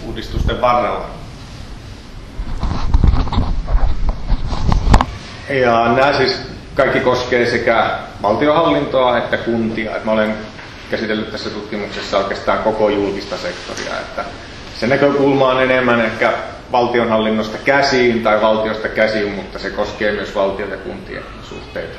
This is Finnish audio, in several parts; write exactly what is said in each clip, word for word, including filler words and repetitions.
uudistusten varrella. Ja nämä siis kaikki koskee sekä valtionhallintoa että kuntia. Et mä olen käsitellyt tässä tutkimuksessa oikeastaan koko julkista sektoria. Että se näkökulma on enemmän ehkä valtionhallinnosta käsiin tai valtiosta käsiin, mutta se koskee myös valtion ja kuntien suhteita.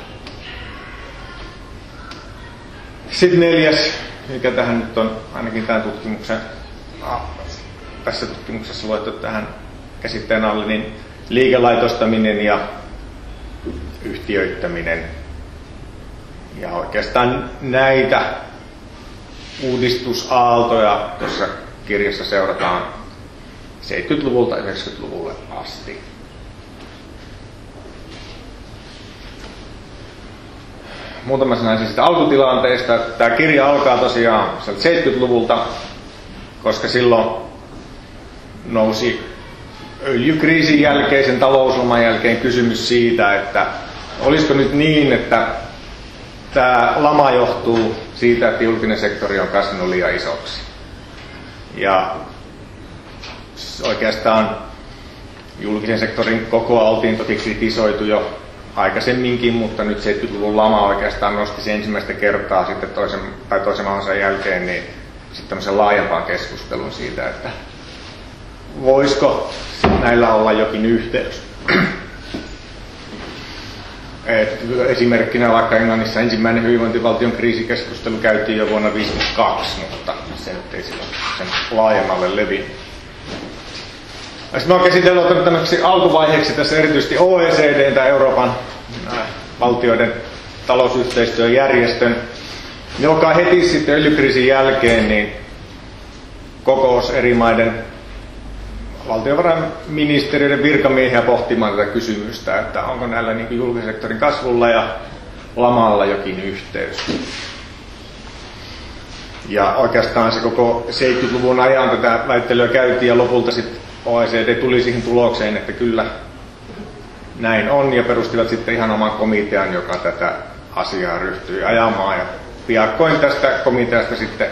Sitten neljäs, mikä tähän nyt on ainakin tämän tutkimuksen, ah, tässä tutkimuksessa luettu tähän käsitteen alle, niin liikelaitostaminen ja yhtiöittäminen. Ja oikeastaan näitä uudistusaaltoja tuossa kirjassa seurataan seitsemänkymmentäluvulta yhdeksänkymmentäluvulle asti. Muutama sana siis alkutilanteesta. Tämä kirja alkaa tosiaan seitsemänkymmentäluvulta, koska silloin nousi öljykriisin jälkeisen talouslaman jälkeen kysymys siitä, että olisiko nyt niin, että tämä lama johtuu siitä, että julkinen sektori on kasvanut liian isoksi. Ja oikeastaan julkisen sektorin kokoa oltiin toki kritisoitu jo aikaisemminkin, mutta nyt seitsemänkymmentäluvun lama oikeastaan nosti se ensimmäistä kertaa sitten toisen, tai toisen maailmansodan jälkeen niin sitten tämmöisen laajempaan keskustelun siitä, että voisiko näillä olla jokin yhteys. Et esimerkkinä vaikka Englannissa ensimmäinen hyvinvointivaltion kriisikeskustelu käytiin jo vuonna tuhatyhdeksänsataaviisikymmentäkaksi, mutta se nyt ei silloin sen laajemmalle levinnyt. Sitten mä oon käsitellyt tämmöiseksi alkuvaiheeksi tässä erityisesti O E C D tai Euroopan valtioiden talousyhteistyöjärjestön, joka heti sitten öljykriisin jälkeen niin kokous eri maiden valtiovarainministeriöiden virkamiehiä pohtimaan tätä kysymystä, että onko näillä niin kuin julkisen sektorin kasvulla ja lamalla jokin yhteys. Ja oikeastaan se koko seitsemänkymmentäluvun ajan tätä väittelyä käytiin ja lopulta sitten O E C D tuli siihen tulokseen, että kyllä näin on ja perustivat sitten ihan oman komitean, joka tätä asiaa ryhtyi ajamaan. Ja piakkoin tästä komiteasta sitten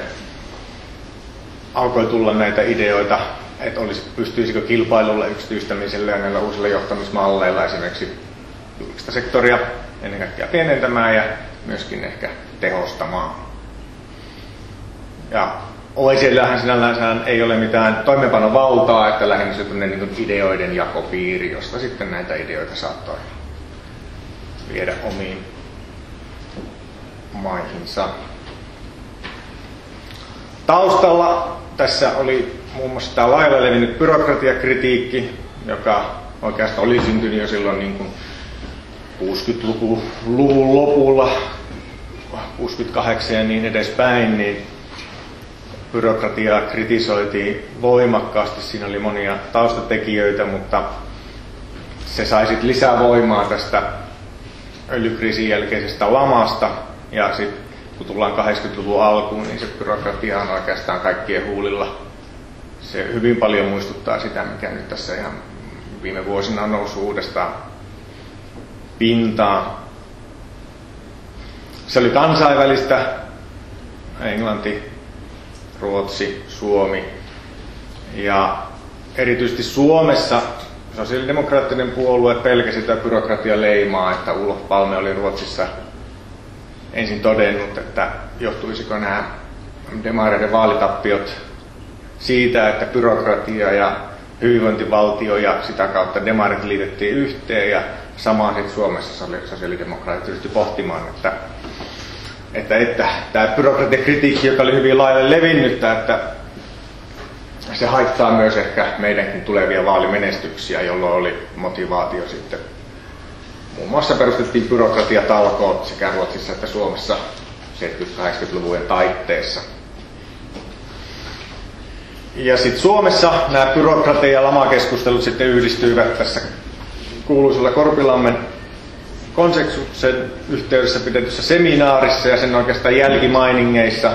alkoi tulla näitä ideoita, että olisi, pystyisikö kilpailulla, yksityistämisellä ja näillä uusilla johtamismalleilla esimerkiksi julkista sektoria ennen kaikkea pienentämään ja myöskin ehkä tehostamaan. Ja O E C D:llähän sinällään ei ole mitään toimeenpanovaltaa, että lähinnä se on niin kuin ideoiden jakopiiri, josta sitten näitä ideoita saattoi viedä omiin maihinsa. Taustalla tässä oli muun muassa tämä lailla levinnyt byrokratiakritiikki, joka oikeastaan oli syntynyt jo silloin niin kuin kuusikymmentäluvun lopulla, kuusikymmentäkahdeksan ja niin edespäin, niin byrokratiaa kritisoitiin voimakkaasti. Siinä oli monia taustatekijöitä, mutta se sai sitten lisää voimaa tästä öljykriisin jälkeisestä lamasta. Ja sitten kun tullaan kahdeksankymmentäluvun alkuun, niin se byrokratia on oikeastaan kaikkien huulilla. Se hyvin paljon muistuttaa sitä, mikä nyt tässä ihan viime vuosina on noussut uudestaan pintaan. Se oli kansainvälistä. Englanti, Ruotsi, Suomi. Ja erityisesti Suomessa sosiaalidemokraattinen puolue pelkäsi sitä byrokratialeimaa, että Olof Palme oli Ruotsissa ensin todennut, että johtuisiko nämä demareiden vaalitappiot siitä, että byrokratia ja hyvinvointivaltio ja sitä kautta demarit liitettiin yhteen, ja samaan sitten Suomessa sosiaalidemokraatit ryhtyi pohtimaan, että Että, että tämä byrokratiakritiikki, joka oli hyvin laajalle levinnyttä, että se haittaa myös ehkä meidänkin tulevia vaalimenestyksiä, jolloin oli motivaatio sitten. Muun muassa perustettiin byrokratiatalkoot sekä Ruotsissa että Suomessa seitsemänkymmentä-kahdeksankymmentäluvujen taitteessa. Ja sitten Suomessa nämä byrokratia- ja lamakeskustelut sitten yhdistyivät tässä kuuluisella Korpilammen konsensuksen yhteydessä pidetyssä seminaarissa ja sen oikeastaan jälkimainingeissa.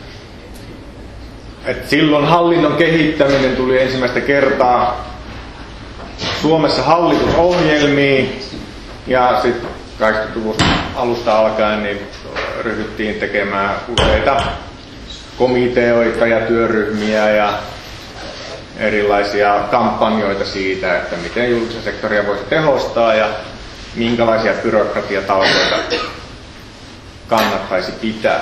Et silloin hallinnon kehittäminen tuli ensimmäistä kertaa Suomessa hallitusohjelmiin ja sitten kahdeksankymmentäluvun alusta alkaen niin ryhdyttiin tekemään useita komiteoita ja työryhmiä ja erilaisia kampanjoita siitä, että miten julkisen sektoria voisi tehostaa ja minkälaisia byrokratiatalkoita kannattaisi pitää.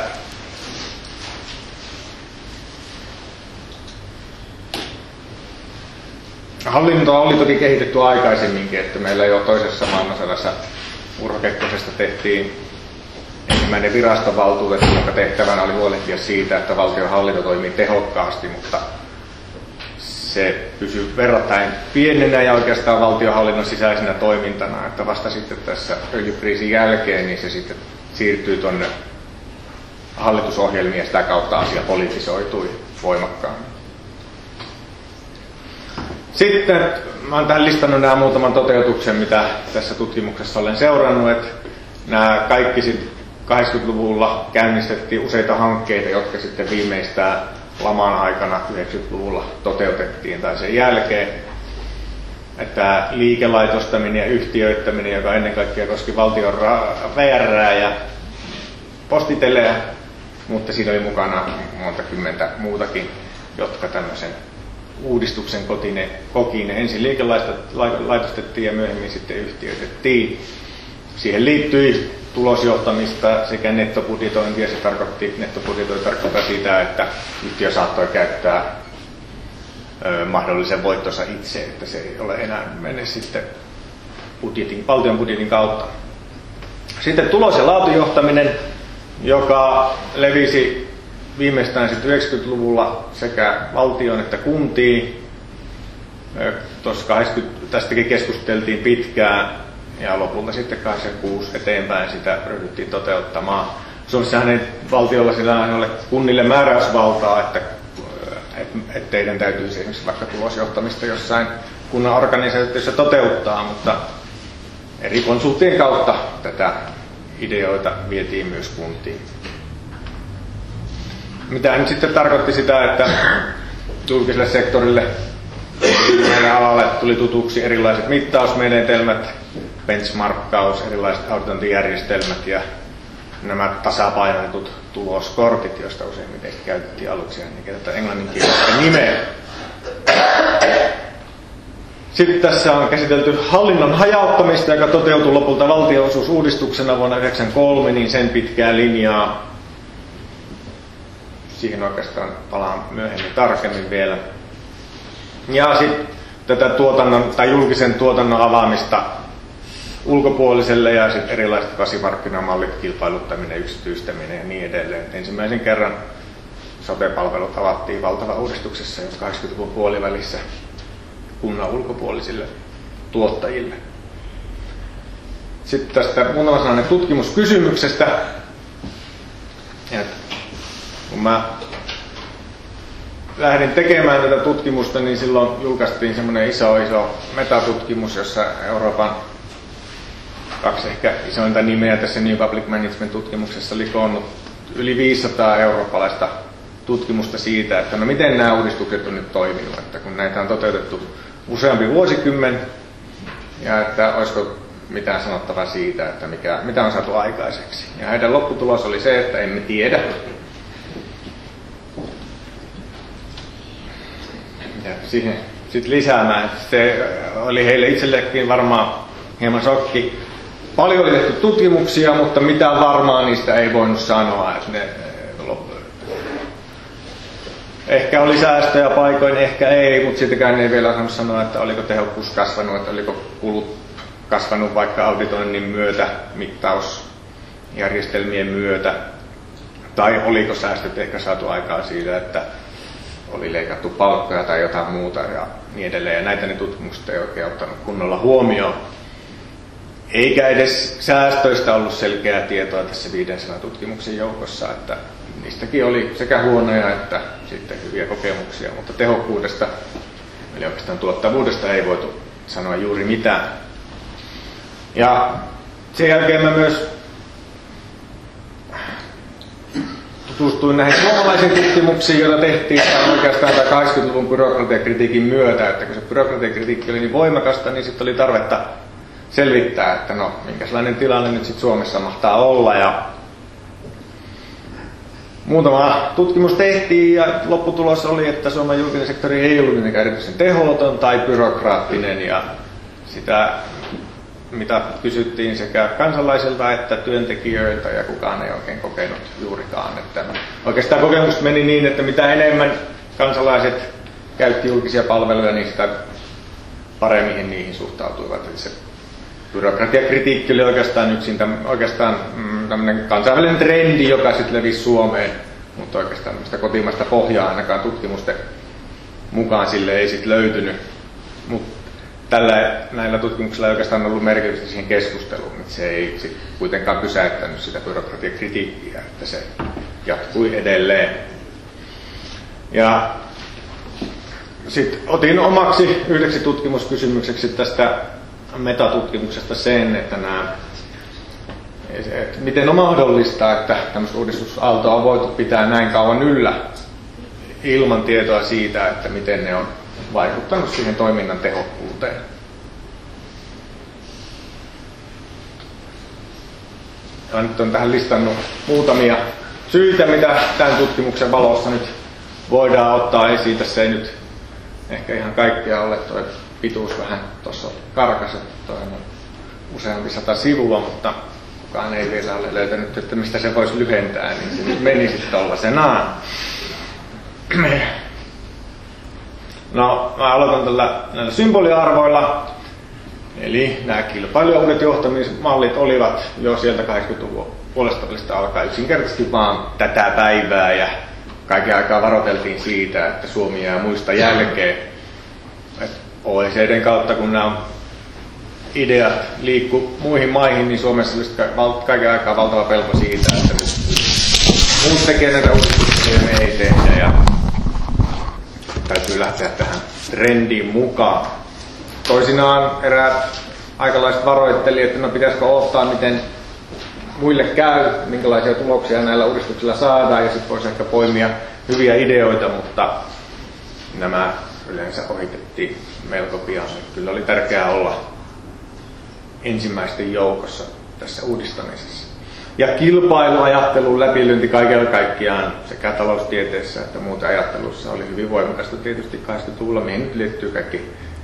Hallintoa oli toki kehitetty aikaisemminkin, että meillä jo toisessa maailmansodassa Urho Kekkosesta tehtiin ensimmäinen virastovaltuutettu, jonka tehtävänä oli huolehtia siitä, että valtionhallinto toimii tehokkaasti, mutta se pysyy verrattain pienenä ja oikeastaan valtionhallinnon sisäisenä toimintana, että vasta sitten tässä öljykriisin jälkeen niin se sitten siirtyy tuonne hallitusohjelmiin ja sitä kautta asia politisoitui voimakkaammin. Sitten mä oon tähän listannut nämä muutaman toteutuksen, mitä tässä tutkimuksessa olen seurannut, että nämä kaikki sitten kahdeksankymmentäluvulla käynnistettiin useita hankkeita, jotka sitten viimeistään laman aikana yhdeksänkymmentäluvulla toteutettiin tai sen jälkeen. Että liikelaitostaminen ja yhtiöittäminen, joka ennen kaikkea koski valtion V R:ää ja postiteleä, mutta siinä oli mukana monta kymmentä muutakin, jotka tämmöisen uudistuksen kotine, koki. Ne ensin liikelaitostettiin ja myöhemmin sitten yhtiöitettiin. Siihen liittyi tulosjohtamista sekä nettobudjetointia. Se tarkoitti, nettobudjetointi tarkoittaa sitä, että yhtiö saattoi käyttää ö, mahdollisen voittonsa itse, että se ei ole enää mene sitten budjetin, valtion budjetin kautta. Sitten tulos- ja laatujohtaminen, joka levisi viimeistään sitten yhdeksänkymmentäluvulla sekä valtion että kuntiin. Tuossa kahdeksankymmentä, tästäkin keskusteltiin pitkään ja lopulta sitten kahdeksankymmentäkuusi eteenpäin sitä ryhdyttiin toteuttamaan. Suomessahan ei valtiolla sillä ei ole kunnille määräysvaltaa, että et teidän täytyisi esimerkiksi vaikka tulosjohtamista jossain kunnan organisaatiossa toteuttaa, mutta eri konsulttien kautta tätä ideoita vietiin myös kuntiin. Mitä nyt sitten tarkoitti sitä, että julkiselle sektorille meidän alalle tuli tutuksi erilaiset mittausmenetelmät, benchmarkkaus, erilaiset auditointijärjestelmät ja nämä tasapainotetut tuloskortit, joista useimmiten käytettiin aluksi ainakin tätä englanninkielistä nimeä. Sitten tässä on käsitelty hallinnon hajauttamista, joka toteutui lopulta valtionosuusuudistuksena vuonna yhdeksänkymmentäkolme, niin sen pitkää linjaa. Siihen oikeastaan palaan myöhemmin tarkemmin vielä. Ja sitten tätä tuotannon tai julkisen tuotannon avaamista ulkopuoliselle ja sitten erilaiset kasimarkkinamallit, kilpailuttaminen, yksityistäminen ja niin edelleen. Ensimmäisen kerran sote-palvelut avattiin valtava uudistuksessa jo kahdeksankymmentäluvun puolivälissä kunnan ulkopuolisille tuottajille. Sitten tästä muutama sananen tutkimuskysymyksestä. Et kun mä lähdin tekemään tätä tutkimusta, niin silloin julkaistiin semmoinen iso iso metatutkimus, jossa Euroopan kaksi ehkä isointa nimeä tässä New Public Management-tutkimuksessa oli koonnut yli viisisataa eurooppalaista tutkimusta siitä, että no miten nämä uudistukset on nyt toiminut, että kun näitä on toteutettu useampi vuosikymmen, ja että olisiko mitään sanottavaa siitä, että mikä, mitä on saatu aikaiseksi. Ja heidän lopputulos oli se, että emme tiedä. Ja siihen sitten lisäämään, että se oli heille itsellekin varmaan hieman shokki. Paljon oli tehty tutkimuksia, mutta mitään varmaa niistä ei voinut sanoa. Että ne, ehkä oli säästöjä paikoin, ehkä ei, mutta sittenkään ei vielä osannut sanoa, että oliko tehokkuus kasvanut, että oliko kulut kasvanut vaikka auditoinnin myötä, mittausjärjestelmien myötä, tai oliko säästöt ehkä saatu aikaa siitä, että oli leikattu palkkoja tai jotain muuta ja niin edelleen. Ja näitä ne tutkimukset ei oikein ottanut kunnolla huomioon. Eikä edes säästöistä ollut selkeää tietoa tässä viidensadan tutkimuksen joukossa, että niistäkin oli sekä huonoja että sitten hyviä kokemuksia, mutta tehokkuudesta, eli oikeastaan tuottavuudesta ei voitu sanoa juuri mitään. Ja sen jälkeen mä myös tutustuin näihin suomalaisiin tutkimuksiin, joita tehtiin oikeastaan kahdeksankymmentäluvun byrokratiakritiikin myötä, että kun se byrokratiakritiikki oli niin voimakasta, niin sitten oli tarvetta selvittää, että no, minkälainen tilanne nyt sitten Suomessa mahtaa olla. Ja muutama tutkimus tehtiin ja lopputulos oli, että Suomen julkinen sektori ei ollut mitenkään erityisen tehoton tai byrokraattinen, ja sitä mitä kysyttiin sekä kansalaisilta että työntekijöiltä, ja kukaan ei oikein kokenut juurikaan. Että oikeastaan kokemus meni niin, että mitä enemmän kansalaiset käytti julkisia palveluja, niin sitä paremmin niihin suhtautuivat. Eli se byrokratiakritiikki oli oikeastaan yksin täm, oikeastaan mm, tämmöinen kansainvälinen trendi, joka sitten levisi Suomeen, mutta oikeastaan tämmöistä kotimaista pohjaa ainakaan tutkimusten mukaan sille ei sitten löytynyt. Mut tällä, näillä tutkimuksilla ei oikeastaan ollut merkitystä siihen keskusteluun, että se ei sit kuitenkaan pysäyttänyt sitä byrokratiakritiikkiä, että se jatkui edelleen. Ja sitten otin omaksi yhdeksi tutkimuskysymykseksi tästä metatutkimuksesta sen, että, nämä, että miten on mahdollista, että tämmöistä uudistusaaltoa on voitu pitää näin kauan yllä ilman tietoa siitä, että miten ne on vaikuttanut siihen toiminnan tehokkuuteen. Ja nyt on tähän listannut muutamia syitä, mitä tämän tutkimuksen valossa nyt voidaan ottaa esiin. Tässä ei nyt ehkä ihan kaikkea ole, tuo pituus vähän tuossa karkas, että toi on useampi sata sivua, mutta kukaan ei vielä ole löytänyt, että mistä se voisi lyhentää, niin se nyt meni sitten tollasenaan. No, mä aloitan tällä näillä symboliarvoilla. Eli nämä kilpailuudet johtamismallit olivat jo sieltä kahdeksankymmentäluvun puolesta alkaen yksinkertaisesti vaan tätä päivää, ja kaiken aikaa varoiteltiin siitä, että Suomi jää muista jälkeen. Et O E C D:n kautta, kun nämä ideat liikkuu muihin maihin, niin Suomessa olisi kaiken aikaa valtava pelko siitä, että nyt muut tekee näitä uudistuksia ja me ei tehdä. Ja täytyy lähteä tähän trendiin mukaan. Toisinaan eräät aikalaiset varoitteli, että no pitäisikö odottaa, miten muille käy, minkälaisia tuloksia näillä uudistuksilla saadaan, ja sitten voisi ehkä poimia hyviä ideoita, mutta nämä yleensä ohitettiin melko pian. Kyllä oli tärkeää olla ensimmäisten joukossa tässä uudistamisessa. Ja kilpailuajattelun läpilyönti kaikella kaikkiaan sekä taloustieteessä että muuten ajattelussa oli hyvin voimakasta tietysti kahdeksankymmentäluvulla, mihin nyt liittyy kaikki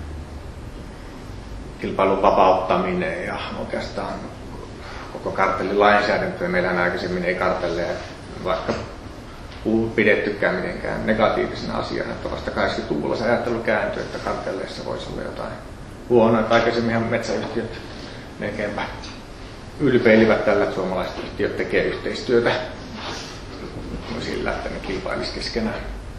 kilpailun vapauttaminen ja oikeastaan koko kartellilainsäädäntö. Meillähän aikaisemmin ei kartelleja vaikka pidettykään mitenkään negatiivisena asiana, että vasta kahdeksankymmentäluvulla se ajattelu kääntyi, että kartelleissa voisi olla jotain huonoa. Aikaisemminhan metsäyhtiöt melkeinpä ylpeilivät tällä, että suomalaiset yhtiöt tekee yhteistyötä sillä, että ne kilpailisi keskenään.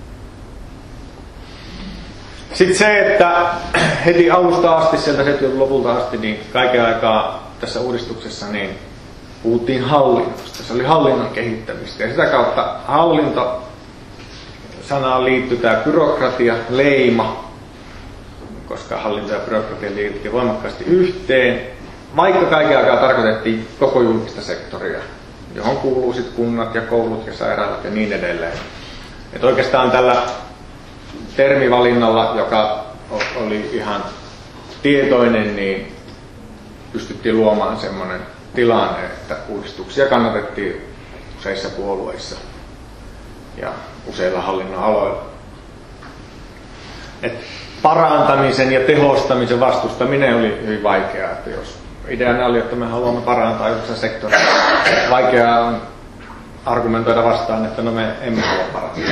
Sitten se, että heti alusta asti, sieltä seitsemänkymmentäluvun lopulta asti, niin kaiken aikaa tässä uudistuksessa niin puhuttiin hallinnosta. Se oli hallinnon kehittämistä. Ja sitä kautta hallinto-sanaan liittyy tämä byrokratia, leima, koska hallinto ja byrokratia liittyy voimakkaasti yhteen, vaikka kaiken aikaa tarkoitettiin koko julkista sektoria, johon kuuluu sitten kunnat ja koulut ja sairaalat ja niin edelleen. Et oikeastaan tällä termivalinnalla, joka oli ihan tietoinen, niin pystyttiin luomaan semmoinen tilanne, että uudistuksia kannatettiin useissa puolueissa ja useilla hallinnon aloilla. Et parantamisen ja tehostamisen vastustaminen oli hyvin vaikeaa, että jos ideana oli, että me haluamme parantaa julkisen sektorin, vaikeaa on argumentoida vastaan, että no me emme halua parantaa.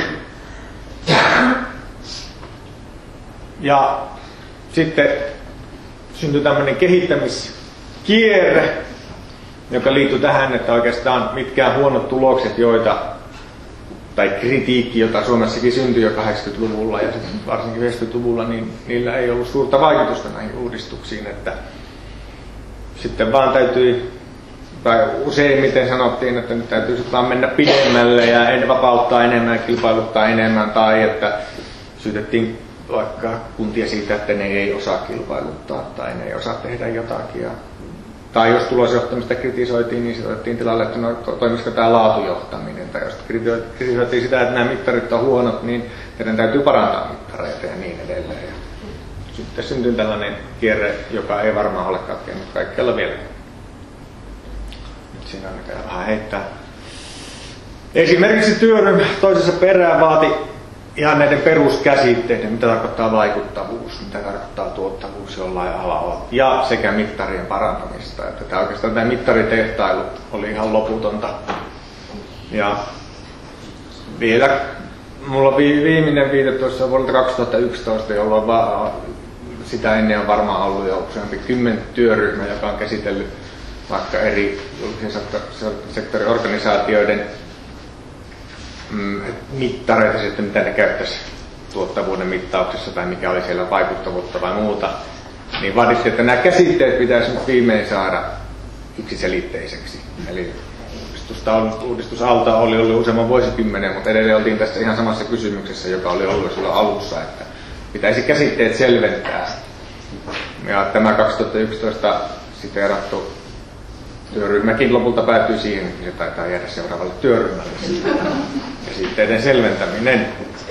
Ja sitten syntyi tämmöinen kehittämiskierre, joka liittyy tähän, että oikeastaan mitkään huonot tulokset, joita, tai kritiikki, jota Suomessakin syntyi jo kahdeksankymmentäluvulla ja sitten varsinkin yhdeksänkymmentäluvulla, niin niillä ei ollut suurta vaikutusta näihin uudistuksiin. Että sitten vaan täytyy, tai useimmiten sanottiin, että nyt täytyy sitten vaan mennä pidemmälle ja en vapauttaa enemmän ja kilpailuttaa enemmän, tai että syytettiin vaikka kuntia siitä, että ne ei osaa kilpailuttaa tai ne ei osaa tehdä jotakin. Ja, tai jos tulosjohtamista kritisoitiin, niin se otettiin tilalle, että no, toimisiko tämä laatujohtaminen. Tai jos kritisoitiin sitä, että nämä mittarit on huonot, niin teidän täytyy parantaa mittareita ja niin edelleen. Ja sitten syntyi tällainen kierre, joka ei varmaan ole katkennut kaikkialla vielä. Nyt siinä on näköjään vähän heittää. Esimerkiksi työryhmä toisessa perään vaati ihan näiden peruskäsitteiden, mitä tarkoittaa vaikuttavuus, mitä tarkoittaa tuottavuus jollain alalla, ja sekä mittarien parantamista. Että tämä oikeastaan tämä mittaritehtailu oli ihan loputonta. Ja vielä, mulla on viimeinen viite tuossa vuodelta kaksituhattayksitoista, jolloin va- sitä ennen on varmaan ollut jo useampi kymmen työryhmä, joka on käsitellyt vaikka eri julkisen sektorin organisaatioiden mm, mittareita sitten, mitä ne käyttäisi tuottavuuden mittauksessa tai mikä oli siellä vaikuttavuutta tai muuta, niin vaadittiin, että nämä käsitteet pitäisi nyt viimein saada yksiselitteiseksi. Eli uudistusalta oli ollut useamman vuosikymmenen, mutta edelleen oltiin tässä ihan samassa kysymyksessä, joka oli ollut silloin alussa, että pitäisi käsitteet selventää. Ja tämä kaksituhattayksitoista siteerattu työryhmäkin lopulta päätyi siihen, että se taitaa jäädä seuraavalle työryhmälle. Käsitteiden selventäminen.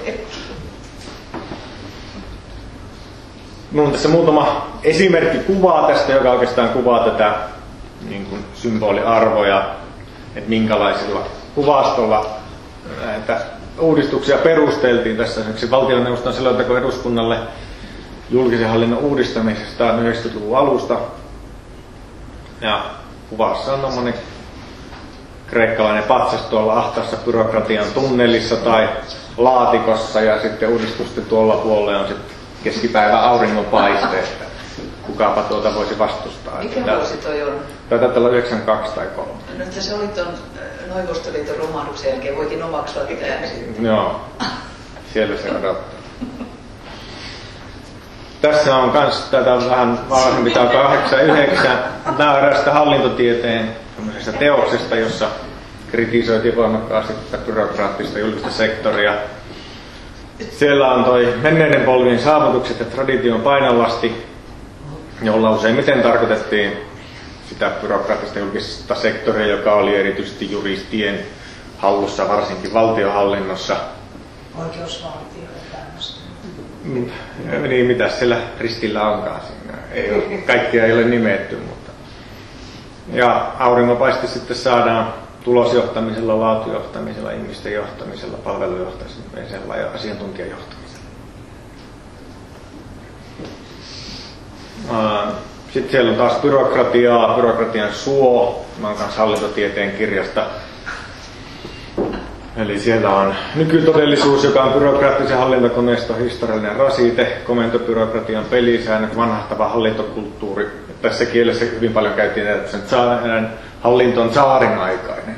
Minulla on tässä muutama esimerkki kuvaa tästä, joka oikeastaan kuvaa tätä niin kuin symboliarvoja, että minkälaisilla kuvastolla näitä uudistuksia perusteltiin. Tässä esimerkiksi valtioneuvoston selonteko eduskunnalle julkisen hallinnon uudistamisesta yhdeksänkymmentäluvun alusta. Ja kuvassa on tommonen kreikkalainen patsas tuolla ahtaassa byrokratian tunnelissa tai laatikossa, ja sitten uudistusten tuolla puolella on sitten keskipäivä auringonpaiste, että kukapa tuota voisi vastustaa. Mikä vuosi toi on? Taitaa olla yhdeksänkymmentäkaksi tai kolme. No nyt se oli tuon Neuvostoliiton romahduksen jälkeen, voikin omaksua mitään. Joo, siellä se odottaa. Tässä on myös tätä vähän varhempi, tämä kahdeksan yhdeksän. Nämä on eräästä hallintotieteen teoksesta, jossa kritisoitiin voimakkaasti tätä byrokraattista julkista sektoria. Siellä on toi menneiden polvien saavutukset ja tradition painolasti, jolla useimmiten tarkoitettiin sitä byrokraattista julkista sektoria, joka oli erityisesti juristien hallussa, varsinkin valtionhallinnossa. Oikeusvaltio ja tämmöistä. Mm, niin, mitä siellä ristillä onkaan siinä. Ei ole, kaikkia ei ole nimetty, mutta. Ja auringonpaiste sitten saadaan tulosjohtamisella, laatujohtamisella, ihmisten johtamisella, palvelujohtamisella ja asiantuntijajohtamisella. Sitten siellä on taas byrokratiaa, byrokratian suo. Mä oon kanssa hallintotieteen kirjasta. Eli siellä on nykytodellisuus, joka on byrokraattisen hallintokoneiston historiallinen rasite, komentobyrokratian pelisäännöt, vanhahtava hallintokulttuuri. Tässä kielessä hyvin paljon käytiin, että sen hallinto on tsaarin aikainen.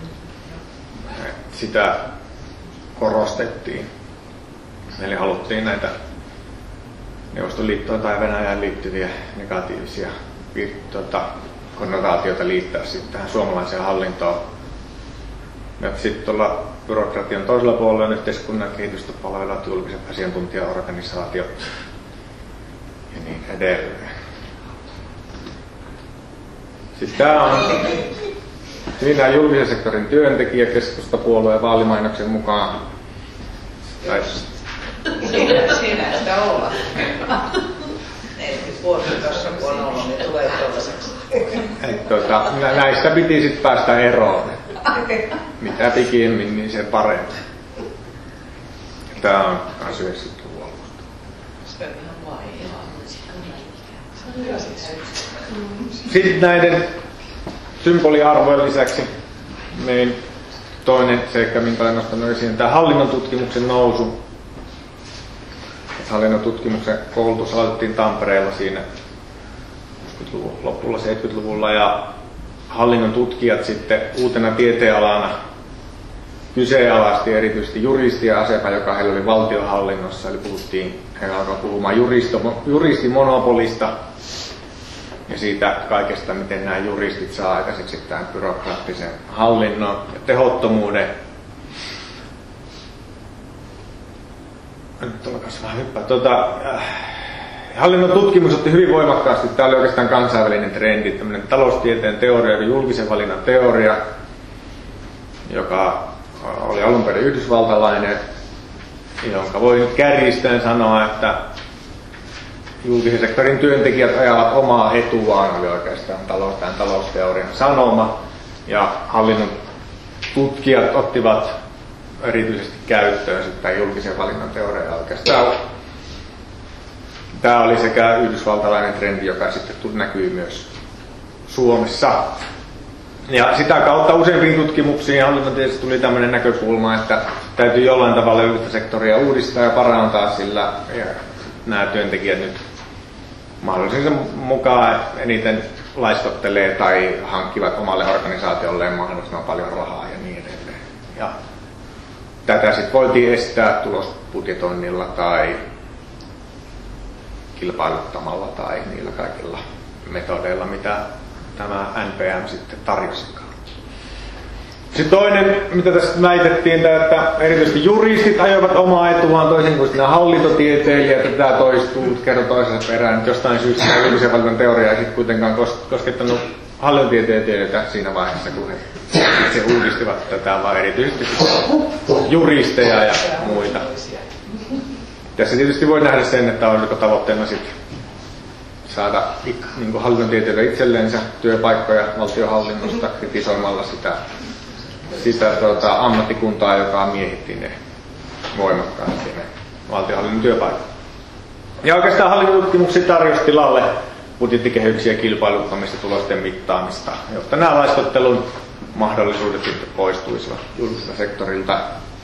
Sitä korostettiin. Eli haluttiin näitä Neuvostoliittoon tai Venäjään liittyviä negatiivisia tuota, konnotaatioita liittää sitten tähän suomalaiseen hallintoon. Ja sitten tuolla byrokratian toisella puolella on yhteiskunnan kehitystä palvelevat julkiset asiantuntijaorganisaatiot ja niin edelleen. Sitten tämä on siinä julkisen sektorin työntekijä keskustapuolueen vaalimainoksen mukaan. Tai Siinä, siinä sitä olla. neljäkymmentä vuotta tuossa kun on ollut, niin tulee tuollaiseksi. Tuota, näistä piti sitten päästä eroon. Mitä pikemmin, niin se parempi. Tämä on myös yhdeksänkymmentäluvun alusta. Se on ihan vaihia. Sitten näiden symboliarvojen lisäksi niin toinen seikka, minkä olen nostanut esiin, tämä hallinnon tutkimuksen nousu. Hallinnon tutkimuksen koulutus aloitettiin Tampereella siinä kuusikymmentäluvun lopulla, seitsemänkymmentäluvulla, ja hallinnon tutkijat sitten uutena tieteenalana kyseenalaisti erityisesti juristia asema, joka heillä oli valtionhallinnossa, eli puhuttiin, he alkoivat puhumaan juristimonopolista ja siitä kaikesta, miten nämä juristit saa aikaiseksi tämän byrokraattisen hallinnon ja tehottomuuden. Nyt alkaisi vähän hyppää. Tuota, äh, hallinnon tutkimus otti hyvin voimakkaasti, tämä oli oikeastaan kansainvälinen trendi, tämmöinen taloustieteen teoria ja julkisen valinnan teoria, joka oli alun perin yhdysvaltalainen, jonka voi nyt kärjistäen sanoa, että julkisen sektorin työntekijät ajavat omaa etuaan, oli oikeastaan talous, tämän talousteorian sanoma, ja hallinnon tutkijat ottivat erityisesti käyttöön sitten julkisen valinnan teoriaa oikeastaan. Tämä oli sekä yhdysvaltalainen trendi, joka sitten näkyy myös Suomessa. Ja sitä kautta useimpiin tutkimuksiin hallintotieteessä tuli tämmöinen näkökulma, että täytyy jollain tavalla julkista sektoria uudistaa ja parantaa, sillä nämä työntekijät nyt mahdollisuuden mukaan eniten laiskottelee tai hankkivat omalle organisaatiolleen mahdollisimman paljon rahaa ja niin edelleen. Ja tätä sitten voitiin estää tulosbudjetoinnilla tai kilpailuttamalla tai niillä kaikilla metodeilla, mitä tämä N P M sitten tarjosikaan. Sitten toinen, mitä tässä väitettiin, että erityisesti juristit ajoivat omaa etuaan toisin kuin nämä hallintotieteilijät, että tämä toistuu kerran toisensa perään, että jostain syystä julkisen valinnan teoria ei sitten kuitenkaan koskettanut hallintotieteilijöitä siinä vaiheessa, kun he itse uudistivat tätä, vaan erityisesti juristeja ja muita. Tässä tietysti voi nähdä sen, että oliko tavoitteena sitten saada niin hallintotieteilijöitä itselleensä työpaikkoja valtionhallinnosta kritisoimalla sitä, sitä tuota, ammattikuntaa, joka miehitti ne voimakkaasti ne valtionhallinnon työpaikat. Ja oikeastaan hallintotutkimuksia tarjosi tilalle budjettikehyksiä, kilpailuttamista, tulosten mittaamista, jotta nämä laiskottelun mahdollisuudet sitten poistuisivat julkiselta sektorilta.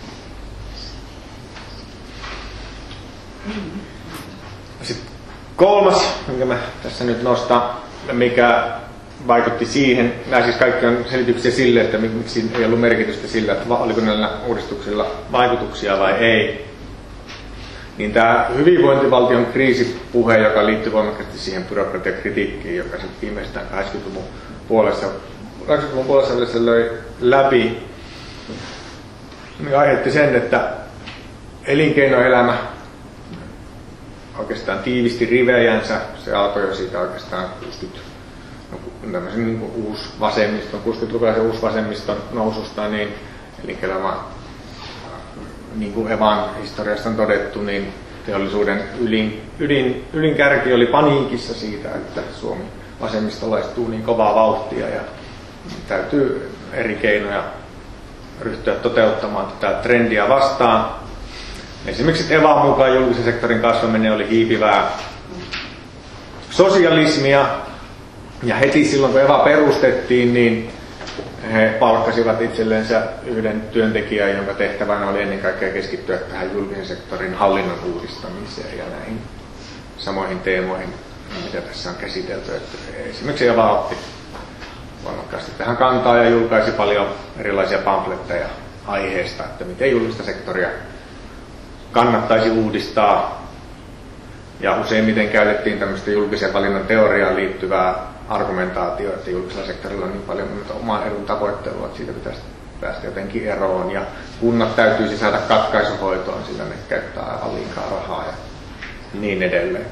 Sitten kolmas, minkä mä tässä nyt nostan, mikä vaikutti siihen, nämä siis kaikki on selityksiä sille, että miksi ei ollut merkitystä sillä, että oliko näillä uudistuksilla vaikutuksia vai ei. Niin tämä hyvinvointivaltion kriisipuhe, joka liittyy voimakkaasti siihen byrokratiakritiikkiin, joka sitten viimeistään kahdeksankymmentäluvun puolessa, kahdeksankymmentäluvun puolessa välissä löi läpi, niin aiheutti sen, että elinkeinoelämä oikeastaan tiivisti rivejänsä. Se alkoi jo siitä oikeastaan kuusikymmentä, no, tämmöisen niin kuin uusi vasemmiston, kuusikymmentälukulaisen uusi vasemmiston noususta, niin elinkeinoelämä, niin kuin Evan historiasta on todettu, niin teollisuuden ylin, ylin, ylinkärki oli paniikissa siitä, että Suomi vasemmistolaistuu niin kovaa vauhtia ja täytyy eri keinoja ryhtyä toteuttamaan tätä trendiä vastaan. Esimerkiksi Evan mukaan julkisen sektorin kasvaminen oli hiipivää sosialismia, ja heti silloin kun Eva perustettiin, niin he palkkasivat itsellensä yhden työntekijän, jonka tehtävänä oli ennen kaikkea keskittyä tähän julkisen sektorin hallinnon uudistamiseen ja näihin samoihin teemoihin, mitä tässä on käsitelty. Että esimerkiksi Eva otti voimakkaasti tähän kantaa ja julkaisi paljon erilaisia pamfletteja aiheesta, että miten julkista sektoria kannattaisi uudistaa. Ja useimmiten käytettiin tämmöistä julkisen valinnan teoriaan liittyvää argumentaatioa, että julkisella sektorilla on niin paljon oman edun tavoittelua, että siitä pitäisi päästä jotenkin eroon. Ja kunnat täytyisi saada katkaisuhoitoon, sillä ne käyttää aivan liikaa rahaa ja niin edelleen.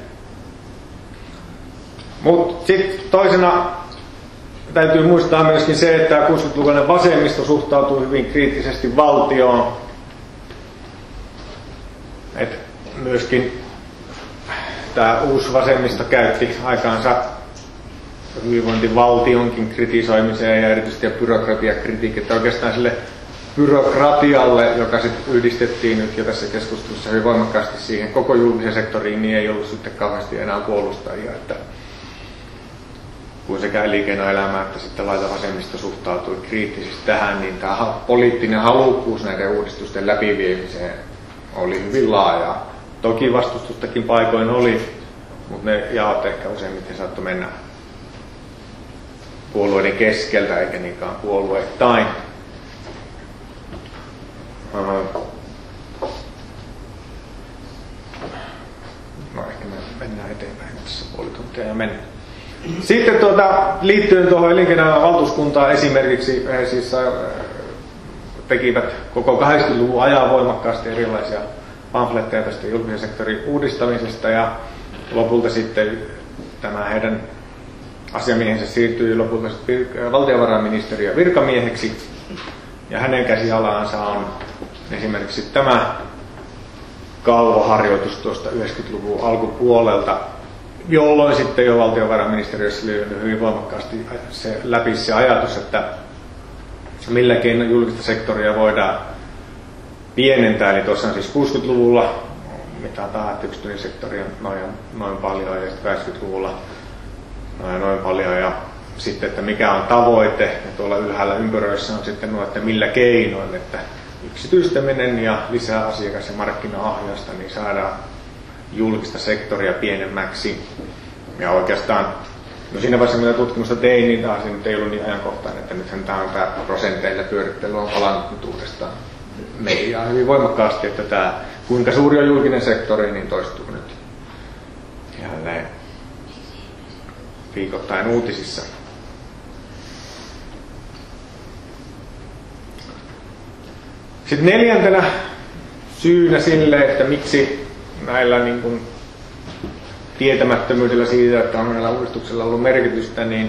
Mutta sitten toisena täytyy muistaa myöskin se, että kuusikymmentälukulainen vasemmisto suhtautuu hyvin kriittisesti valtioon. Et myöskin tämä uusi vasemmisto käytti aikaansa hyvinvointivaltionkin kritisoimiseen ja erityisesti byrokratiakritiikki, että oikeastaan sille byrokratialle, joka sitten yhdistettiin nyt jo tässä keskustelussa hyvin voimakkaasti siihen koko julkisen sektoriin, niin ei ollut sitten kauheasti enää puolustajia, että kun sekä elinkeinoelämä että sitten laita vasemmisto suhtautui kriittisesti tähän, niin tämä poliittinen halukkuus näiden uudistusten läpiviemiseen oli hyvin laajaa. Toki vastustustakin paikoin oli, mutta ne jaot ehkä useimmiten saattoi mennä puolueiden keskeltä eikä niinkään puolueittain. No ehkä me mennään eteenpäin tässä puoli tuntia ja mennään. Sitten tuota, liittyen tuohon elinkeinoelämän valtuuskuntaan esimerkiksi he siis tekivät koko kahdeksankymmentäluvun ajan voimakkaasti erilaisia pamfletteja tästä julkisen sektorin uudistamisesta ja lopulta sitten tämä heidän asiamiehensä siirtyi lopulta valtiovarainministeriön virkamieheksi ja hänen käsialaansa on esimerkiksi tämä kalvoharjoitus tuosta yhdeksänkymmentäluvun alkupuolelta, jolloin sitten jo valtiovarainministeriössä oli hyvin voimakkaasti se, läpi se ajatus, että millä keinoin julkista sektoria voidaan pienentää. Eli tuossa on siis kuusikymmentäluvulla, mitä tahansa yksityinen sektori on noin, noin paljon, ja sitten kahdeksankymmentäluvulla noin, noin paljon. Ja sitten, että mikä on tavoite, ja tuolla ylhäällä ympyröissä on sitten nuo, että millä keinoin, että yksityistäminen ja lisää asiakas- ja markkina-ahjausta, niin saadaan julkista sektoria pienemmäksi. Ja oikeastaan, no siinä vaiheessa, mitä tutkimusta tein, niin taas nyt ei ollut niin ajankohtainen, että nythän tämä on tämä prosenteilla pyörittely on palannut nyt uudestaan mediaa hyvin voimakkaasti, että tämä kuinka suuri on julkinen sektori, niin toistuu nyt jälleen viikoittain uutisissa. Sitten neljäntenä syynä sille, että miksi näillä niin kuin tietämättömyydellä siitä, että on näillä uudistuksella ollut merkitystä, niin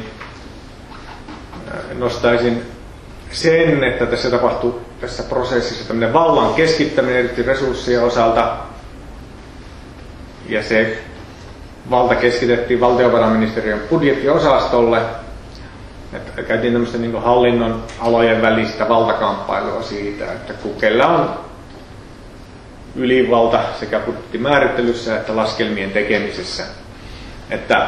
nostaisin sen, että tässä tapahtuu tässä prosessissa tämmöinen vallan keskittäminen erityisesti resurssien osalta, ja se valta keskitettiin valtiovarainministeriön budjettiosastolle. Että käytiin tämmöistä niin kuin hallinnon alojen välistä valtakamppailua siitä, että kellä on ylivalta sekä budjettimäärittelyssä että laskelmien tekemisessä. Että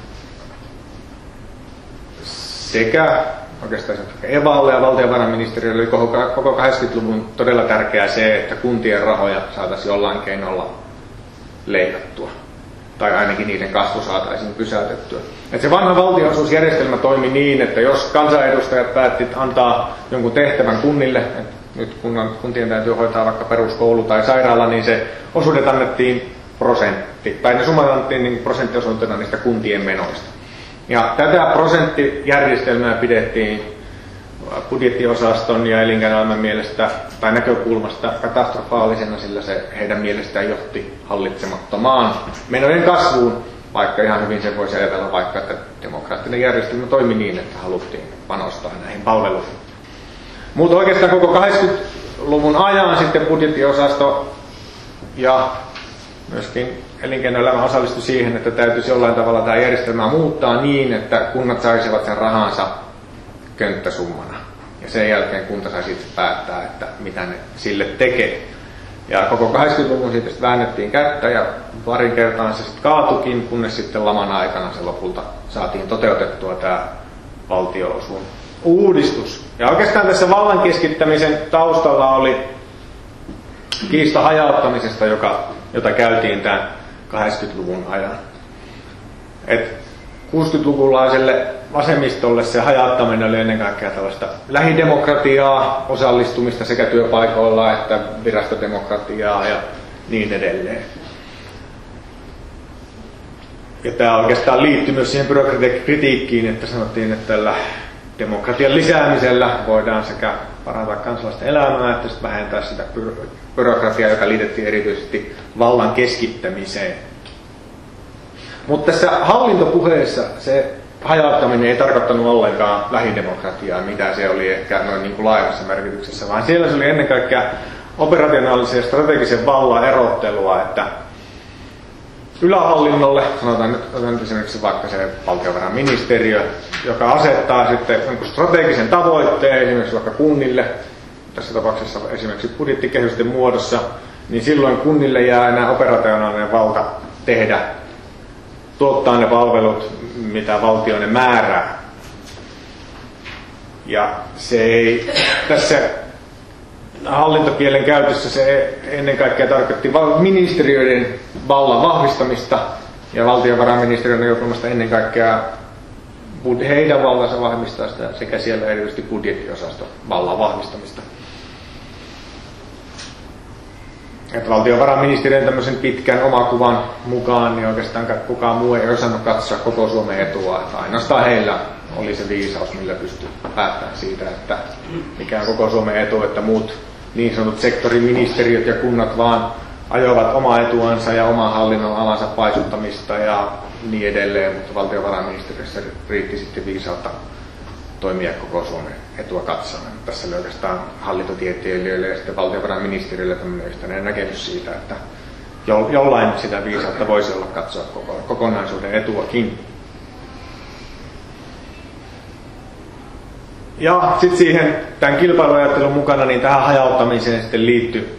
sekä oikeastaan Evalle ja valtiovarainministeriölle oli koko, koko kahdeksankymmentäluvun todella tärkeää se, että kuntien rahoja saataisiin jollain keinolla leikattua. Tai ainakin niiden kasvu saataisiin pysäytettyä. Et se vanha valtionosuusjärjestelmä toimi niin, että jos kansanedustajat päätti antaa jonkun tehtävän kunnille, että nyt kunnan, kuntien täytyy hoitaa vaikka peruskoulu tai sairaala, niin se osuudet annettiin prosentti, tai ne summat annettiin niin prosenttiosuutena niistä kuntien menoista. Ja tätä prosenttijärjestelmää pidettiin budjettiosaston ja elinkeinoelämän mielestä tai näkökulmasta katastrofaalisena, sillä se heidän mielestään johti hallitsemattomaan menojen kasvuun, vaikka ihan hyvin se voisi ajatella vaikka, että demokraattinen järjestelmä toimi niin, että haluttiin panostaa näihin palveluihin. Mutta oikeastaan koko kahdeksankymmentäluvun ajan sitten budjettiosasto ja myöskin elinkeinoelämä osallistui siihen, että täytyisi jollain tavalla tämä järjestelmää muuttaa niin, että kunnat saisivat sen rahansa könttäsummana. Ja sen jälkeen kunta saisi itse päättää, että mitä ne sille tekee. Ja koko kahdeksankymmentäluvun siitä sitten väännettiin kättä ja parin kertaan se sitten kaatukin, kunnes sitten laman aikana se lopulta saatiin toteutettua tämä valtio-osuun uudistus. Ja oikeastaan tässä vallan keskittämisen taustalla oli kiista hajauttamisesta, joka, jota käytiin tämän kahdeksankymmentäluvun ajan. Et kuusikymmentälukulaiselle vasemmistolle se hajauttaminen oli ennen kaikkea tällaista lähidemokratiaa, osallistumista sekä työpaikoilla että virastodemokratiaa ja niin edelleen. Ja tämä oikeastaan liittyy myös siihen byrokratiakritiikkiin, että sanottiin, että tällä demokratian lisäämisellä voidaan sekä parantaa kansalaisten elämää että sitten vähentää sitä byrokratiaa, joka liitettiin erityisesti vallan keskittämiseen. Mutta tässä hallintopuheessa se hajauttaminen ei tarkoittanut ollenkaan lähidemokratiaa, mitä se oli ehkä noin niin kuin laajassa merkityksessä, vaan siellä se oli ennen kaikkea operationaalisen ja strategisen vallan erottelua, että ylähallinnolle, sanotaan nyt, nyt esimerkiksi vaikka se valtiovarainministeriö, joka asettaa sitten strategisen tavoitteen esimerkiksi vaikka kunnille, tässä tapauksessa esimerkiksi budjettikehysten muodossa, niin silloin kunnille jää enää operationaalinen valta tehdä, tuottaa ne palvelut, mitä valtio ne määrää. Ja se ei, tässä hallintokielen käytössä se ennen kaikkea tarkoitti ministeriöiden vallan vahvistamista ja valtiovarainministeriön näkökulmasta ennen kaikkea heidän vallansa vahvistamista sekä siellä erityisesti budjettiosaston vallan vahvistamista. Että valtiovarainministeriön tämmöisen pitkän omakuvan mukaan niin oikeastaan kukaan muu ei osannut katsoa koko Suomen etua. Että ainoastaan heillä oli se viisaus, millä pystyi päättämään siitä, että mikä on koko Suomen etu, että muut niin sanotut sektoriministeriöt ja kunnat vaan ajoivat omaa etuansa ja oman hallinnon alansa paisuttamista ja niin edelleen, mutta valtiovarainministeriössä riitti sitten viisautta toimia koko Suomen etua katsoen. Tässä oli oikeastaan hallintotieteilijöille ja sitten valtiovarainministeriölle tämmöinen yhtenäinen näkemys siitä, että jo, jollain sitä viisautta voisi olla katsoa koko, kokonaisuuden etuakin. Ja sitten siihen tämän kilpailuajattelun mukana niin tähän hajauttamiseen sitten liittyy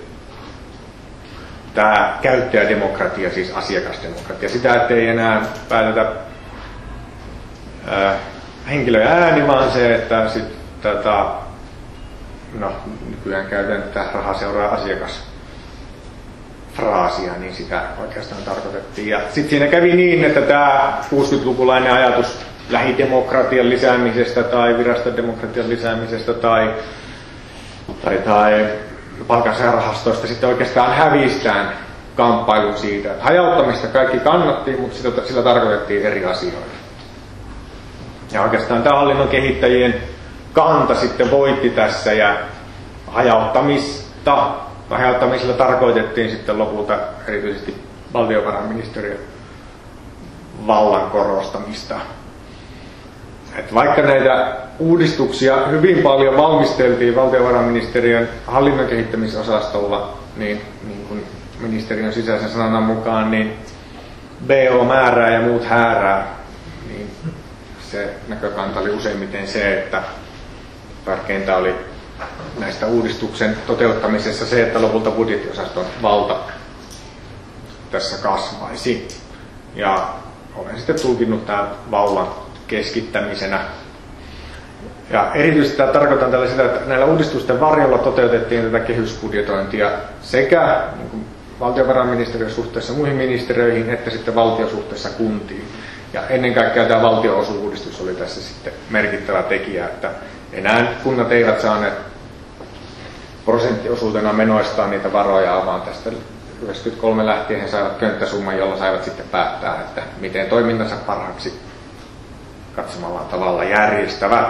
tämä käyttäjädemokratia, siis asiakasdemokratia. Sitä, ettei enää päätetä ää, henkilöjen ääni, vaan se, että sit, tätä, no, nykyään käytän tätä raha seuraa asiakas fraasia, niin sitä oikeastaan tarkoitettiin. Ja sitten siinä kävi niin, että tämä kuusikymmentälukulainen ajatus lähidemokratian lisäämisestä tai virastodemokratian lisäämisestä tai, tai, tai palkansaajarahastoista sitten oikeastaan hävistään kamppailun siitä, että hajauttamista kaikki kannattiin, mutta sillä, sillä tarkoitettiin eri asioita. Ja oikeastaan tämä hallinnon kehittäjien kanta sitten voitti tässä ja hajauttamista, hajauttamisella tarkoitettiin sitten lopulta erityisesti valtiovarainministeriön vallan korostamista. Et vaikka näitä uudistuksia hyvin paljon valmisteltiin valtiovarainministeriön hallinnon kehittämisosastolla, niin, niin kuin ministeriön sisäisen sanonnan mukaan, niin B O määrää ja muut häärää, niin se näkökanta oli useimmiten se, että tärkeintä oli näistä uudistuksen toteuttamisessa se, että lopulta budjettiosaston valta tässä kasvaisi. Ja olen sitten tulkinnut tämän vallan keskittämisenä. Ja erityisesti tämä tarkoitan tällä sitä, että näillä uudistusten varjolla toteutettiin tätä kehysbudjetointia sekä niin kuin valtiovarainministeriön suhteessa muihin ministeriöihin että sitten valtiosuhteessa kuntiin. Ja ennen kaikkea tämä valtionosuusuudistus oli tässä sitten merkittävä tekijä, että enää kunnat eivät saaneet prosenttiosuutena menoistaan niitä varoja, vaan tästä yhdeksänkymmentäkolme lähtien he saivat könttäsumman, jolla saivat sitten päättää, että miten toimintansa parhaaksi katsomallaan tavalla järjestävät.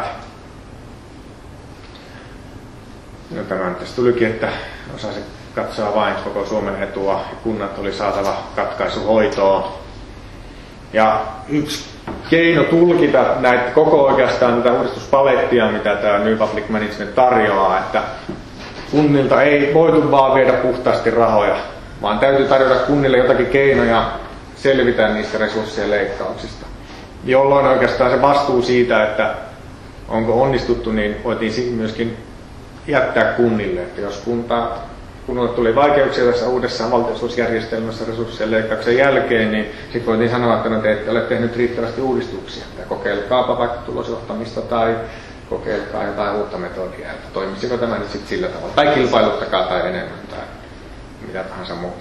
No, tämä nyt tässä tulikin, että osasi katsoa vain koko Suomen etua ja kunnat oli saatava katkaisuhoitoon. Ja yksi keino tulkita näitä koko oikeastaan tätä uudistuspalettia, mitä tämä New Public Management tarjoaa, että kunnilta ei voitu vaan viedä puhtaasti rahoja, vaan täytyy tarjota kunnille jotakin keinoja selvitä niistä resurssien leikkauksista. Jolloin oikeastaan se vastuu siitä, että onko onnistuttu, niin voitiin myöskin jättää kunnille. Että jos kunta, kunnalle tuli vaikeuksia tässä uudessa valtionosuusjärjestelmässä resurssien leikkauksen jälkeen, niin sitten voitiin sanoa, että no te ette ole tehnyt riittävästi uudistuksia. Että kokeilkaapa vaikka tulosjohtamista tai kokeilkaa jotain uutta metodia, että toimisiko tämä nyt sitten sillä tavalla. Tai kilpailuttakaa tai enemmän tai mitä tahansa muuta.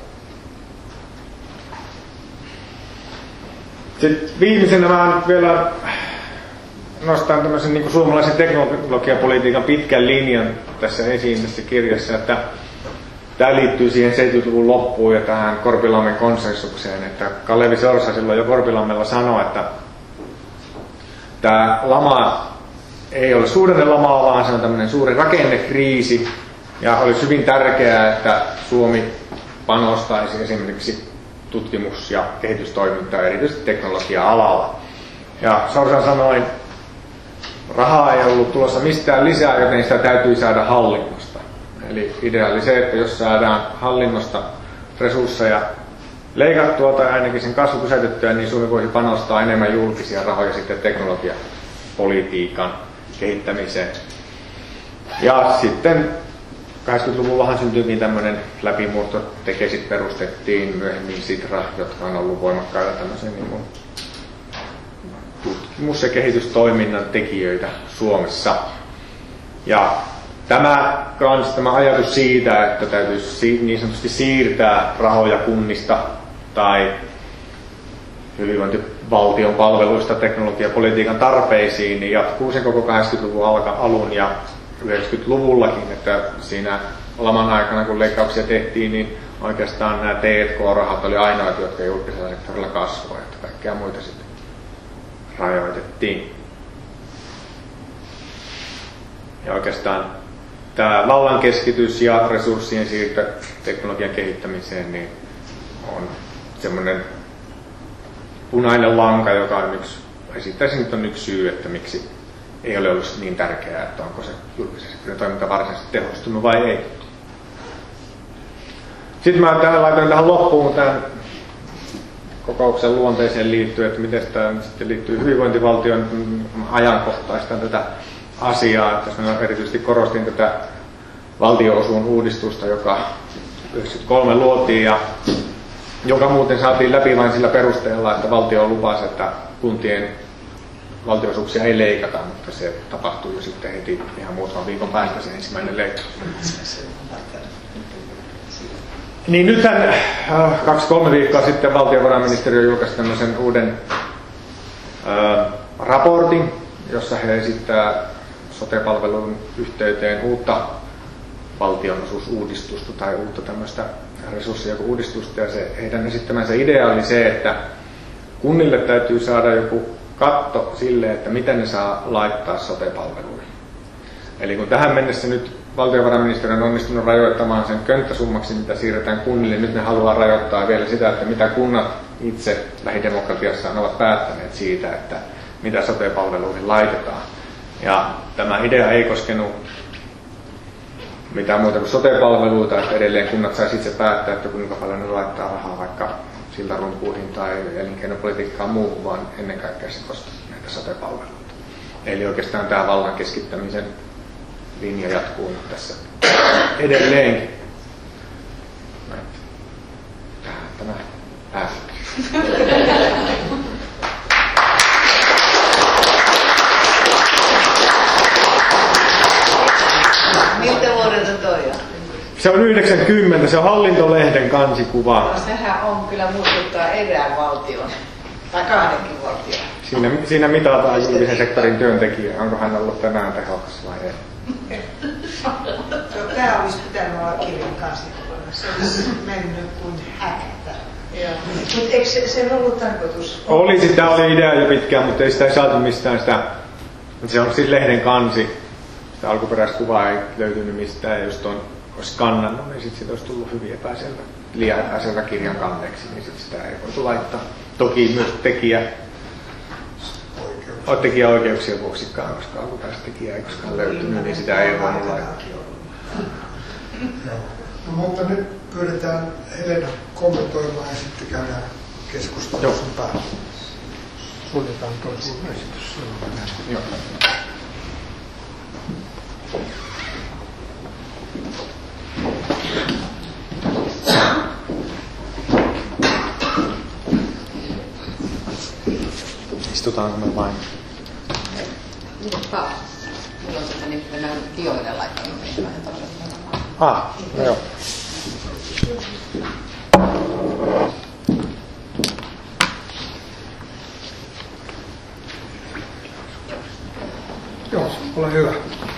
Sitten viimeisenä mä vielä nostan tämmöisen niin kuin suomalaisen teknologiapolitiikan pitkän linjan tässä esiin tässä kirjassa, että tämä liittyy siihen seitsemänkymmentäluvun loppuun ja tähän Korpilammen konsensukseen, että Kalevi Sorsa silloin jo Korpilammella sanoi, että tämä lama ei ole suhdannelama, vaan se on tämmöinen suuri rakennekriisi ja olisi hyvin tärkeää, että Suomi panostaisi esimerkiksi tutkimus- ja kehitystoimintaa erityisesti teknologia-alalla. Ja Sorsan sanoi, rahaa ei ollut tulossa mistään lisää, joten sitä täytyy saada hallinnosta. Eli idea oli se, että jos saadaan hallinnosta resursseja leikattua tai ainakin sen kasvu pysäytettyä, niin Suomi voisi panostaa enemmän julkisia rahoja sitten teknologiapolitiikan kehittämiseen. Ja sitten kahdeksankymmentäluvullahan syntyikin tämmöinen läpimurto, Tekesit perustettiin, myöhemmin Sitra, jotka on ollut voimakkaita tämmöisen niin kuin tutkimus- ja kehitystoiminnan tekijöitä Suomessa. Ja tämä, kans, tämä ajatus siitä, että täytyisi niin sanotusti siirtää rahoja kunnista tai hyvinvointivaltion palveluista teknologiapolitiikan tarpeisiin, niin jatkuu sen koko kahdeksankymmentäluvun alka, alun ja yhdeksänkymmentäluvullakin, että siinä laman aikana kun leikkauksia tehtiin, niin oikeastaan nämä T and K-rahat oli ainoat, jotka julkisella sektorilla kasvoi, että kaikkea muita sitten rajoitettiin. Ja oikeastaan tämä vallan keskitys ja resurssien siirto teknologian kehittämiseen niin on semmoinen punainen lanka, joka on yksi, esittäisin nyt on yksi syy, että miksi ei ole ollut niin tärkeää, että onko se julkisen sektorin toiminta varsinaisesti tehostunut vai ei. Sitten mä tämän laitoin tähän loppuun tämän kokouksen luonteeseen liittyen, että miten tämä sitten liittyy hyvinvointivaltion ajankohtaistaan tätä asiaa. Että jos minä erityisesti korostin tätä valtionosuuden uudistusta, joka yhdeksänkymmentäkolme luotiin ja joka muuten saatiin läpi vain sillä perusteella, että valtio lupasi, että kuntien valtionosuuksia ei leikata, mutta se tapahtui jo sitten heti ihan muutaman viikon päästä se ensimmäinen leikkaus. Niin nythän kaksi-kolme viikkoa sitten valtiovarainministeriö julkaisi tämmöisen uuden ää, raportin, jossa he esittää sote-palvelun yhteyteen uutta valtionosuusuudistusta tai uutta tämmöistä resurssijako-uudistusta. Ja se, heidän esittämänsä idea oli se, että kunnille täytyy saada joku katto sille, että miten ne saa laittaa sote-palveluihin. Eli kun tähän mennessä nyt valtiovarainministeriö on onnistunut rajoittamaan sen könttäsummaksi, mitä siirretään kunnille, nyt ne haluaa rajoittaa vielä sitä, että mitä kunnat itse lähidemokratiassaan ovat päättäneet siitä, että mitä sote-palveluihin laitetaan. Ja tämä idea ei koskenut mitään muuta kuin sote-palveluita, että edelleen kunnat saisi itse päättää, että kuinka paljon ne laittaa rahaa vaikka siltarumpuihin tai elinkeinopolitiikkaan muuhun, vaan ennen kaikkea se koskee näitä sote-palveluita. Eli oikeastaan tämä vallan keskittämisen linja jatkuu nyt tässä edelleenkin. Tähän tämä päättyy. Miltä vuodelta toi on? Se on yhdeksänkymmentä, se on Hallintolehden kansikuva. No, sehän on kyllä muistuttaa erään valtion, tai kahdenkin valtion. Siinä, siinä mitataan julkisen sektorin työntekijä. Onko hän ollut tänään tehokas vai ei? Tämä olisi pitänyt olla kirjan kansikuvana. Se olisi mennyt kuin häkätä. Mutta eikö se, se ollut tarkoitus? Oli, sitä oli idea jo pitkään, mutta ei sitä ei saatu mistään sitä. Se on siis lehden kansi. Sitä alkuperäiskuvaa ei löytynyt mistään, ja jos tuon olisi skannannut, niin sitten siitä olisi tullut hyvin epäselvä, liian epäselvä kirjan kanteeksi, niin sit sitä ei voitu laittaa. Toki myös tekijä, tekijäoikeuksien vuoksikaan, koska alkuperäistä tekijää ei koskaan löytynyt, niin sitä ei voinut laittaa. No, mutta nyt pyydetään Helena kommentoimaan ja sitten käydään keskustelua sun päälle. Suljetaan toisen esitys. Joo. Istutaanko me vain? Mitäpä? Mulla on tätä niin, että dioille laittanut niin vähän tavallaan. Ah, no joo. Joo, ole hyvä.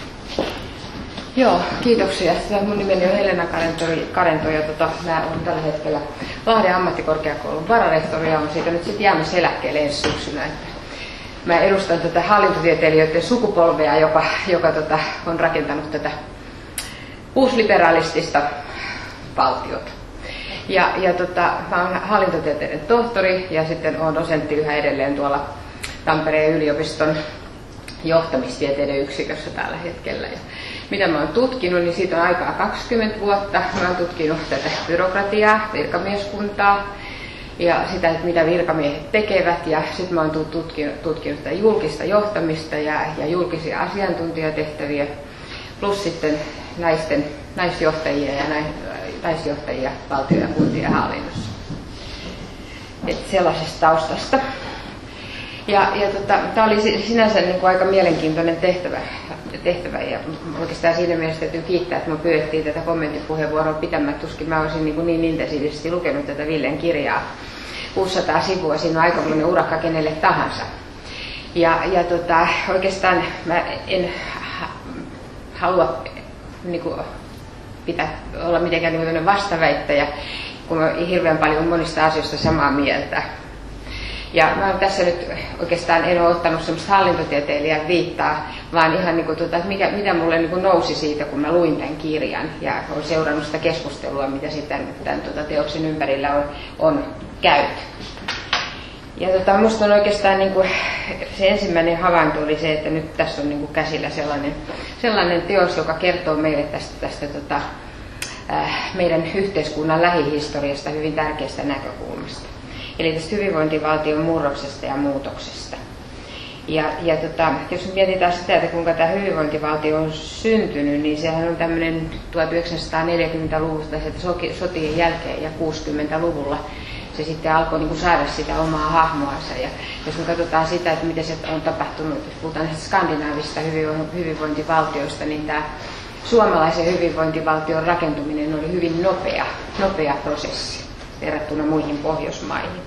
Joo, kiitoksia. Mun nimeni on Helena Karento ja tota, mä olen tällä hetkellä Lahden ammattikorkeakoulun vararehtori ja olen siitä nyt sitten jäämässä eläkkeelle ensi syksynä. Että mä edustan tätä hallintotieteilijöiden sukupolvea, joka, joka tota, on rakentanut tätä uusliberalistista valtiota. Ja, ja tota, mä olen hallintotieteiden tohtori ja sitten olen dosentti yhä edelleen tuolla Tampereen yliopiston johtamistieteiden yksikössä tällä hetkellä. Ja mitä mä oon tutkinut, niin siitä on aikaa kaksikymmentä vuotta. Mä oon tutkinut tätä byrokratiaa, virkamieskuntaa ja sitä, että mitä virkamiehet tekevät. Ja sitten mä oon tutkinut, tutkinut tätä julkista johtamista ja, ja julkisia asiantuntijatehtäviä, plus sitten naisten, naisjohtajia ja nais, naisjohtajia valtio- ja kuntien hallinnossa. Et sellaisesta taustasta. Ja, ja tota, tämä oli sinänsä niin kuin aika mielenkiintoinen tehtävä, tehtävä ja oikeastaan siinä mielessä täytyy kiittää, että me pyydettiin tätä kommenttipuheenvuoroa pitämään, tuskin mä olisin niin, kuin niin intensiivisesti lukenut tätä Villen kirjaa. kuusisataa sivua, siinä on aikamoinen urakka kenelle tahansa. Ja, ja tota, oikeastaan mä en halua niin kuin, pitää, olla mitenkään niin vastaväittäjä, kun mä hirveän paljon monista asioista samaa mieltä. Ja mä tässä nyt oikeastaan en ole ottanut semmoista hallintotieteilijän viittaa, vaan ihan niin kuin, tuota, mikä, mitä mulle niin kuin nousi siitä, kun mä luin tämän kirjan ja olen seurannut sitä keskustelua, mitä sitten tämän tuota, teoksen ympärillä on, on käyty. Ja tota, musta on oikeastaan niin kuin, se ensimmäinen havainto oli se, että nyt tässä on niin kuin käsillä sellainen, sellainen teos, joka kertoo meille tästä, tästä tota, äh, meidän yhteiskunnan lähihistoriasta hyvin tärkeästä näkökulmasta. Eli tästä hyvinvointivaltion murroksesta ja muutoksesta. Ja, ja tota, jos mietitään sitä, että kuinka tämä hyvinvointivaltio on syntynyt, niin sehän on tämmöinen tuhatyhdeksänsataaneljäkymmentäluvulta sotien jälkeen ja kuusikymmentäluvulla se sitten alkoi niin kuin saada sitä omaa hahmoansa. Ja jos me katsotaan sitä, että miten se on tapahtunut, jos puhutaan skandinaavista hyvinvointivaltioista, niin tämä suomalaisen hyvinvointivaltion rakentuminen oli hyvin nopea, nopea prosessi verrattuna muihin Pohjoismaihin.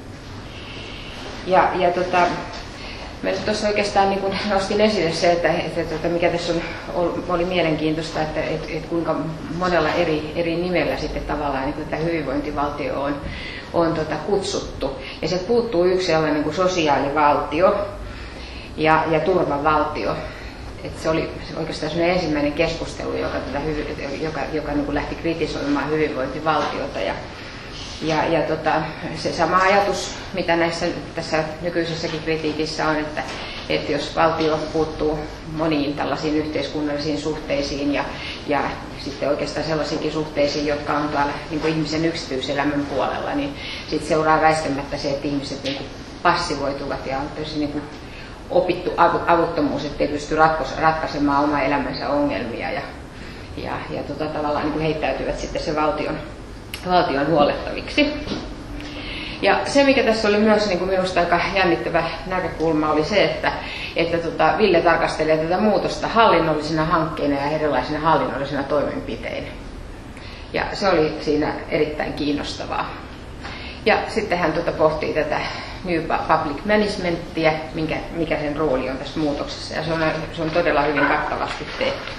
Ja, ja tota, mä tuossa oikeastaan niin kun nostin esille se, että, että, että mikä tässä on, oli mielenkiintoista, että, että, että kuinka monella eri, eri nimellä sitten tavallaan niin tätä hyvinvointivaltio on, on tota, kutsuttu. Ja se puuttuu yksi sellainen niin kuin sosiaalivaltio ja, ja turvavaltio. Et se oli oikeastaan sellainen ensimmäinen keskustelu, joka, tätä, joka, joka niin kuin lähti kritisoimaan hyvinvointivaltiota. Ja, Ja, ja tota, se sama ajatus, mitä näissä tässä nykyisessäkin kritiikissä on, että, että jos valtio puuttuu moniin tällaisiin yhteiskunnallisiin suhteisiin ja, ja sitten oikeastaan sellaisiinkin suhteisiin, jotka on tuolla niin kuin ihmisen yksityiselämän puolella, niin sitten seuraa väistämättä se, että ihmiset niin kuin passivoituvat ja on tosi niin kuin opittu avuttomuus, ettei pysty ratkaisemaan oma elämänsä ongelmia ja, ja, ja tota, tavallaan niin kuin heittäytyvät sitten se valtion valtion huolettaviksi. Ja se, mikä tässä oli myös niin kuin minusta aika jännittävä näkökulma, oli se, että, että tota, Ville tarkastelee tätä muutosta hallinnollisina hankkeina ja erilaisina hallinnollisina toimenpiteinä. Ja se oli siinä erittäin kiinnostavaa. Ja sitten hän tota, pohtii tätä New Public Managementia, minkä, mikä sen rooli on tässä muutoksessa. Ja se on, se on todella hyvin kattavasti tehty.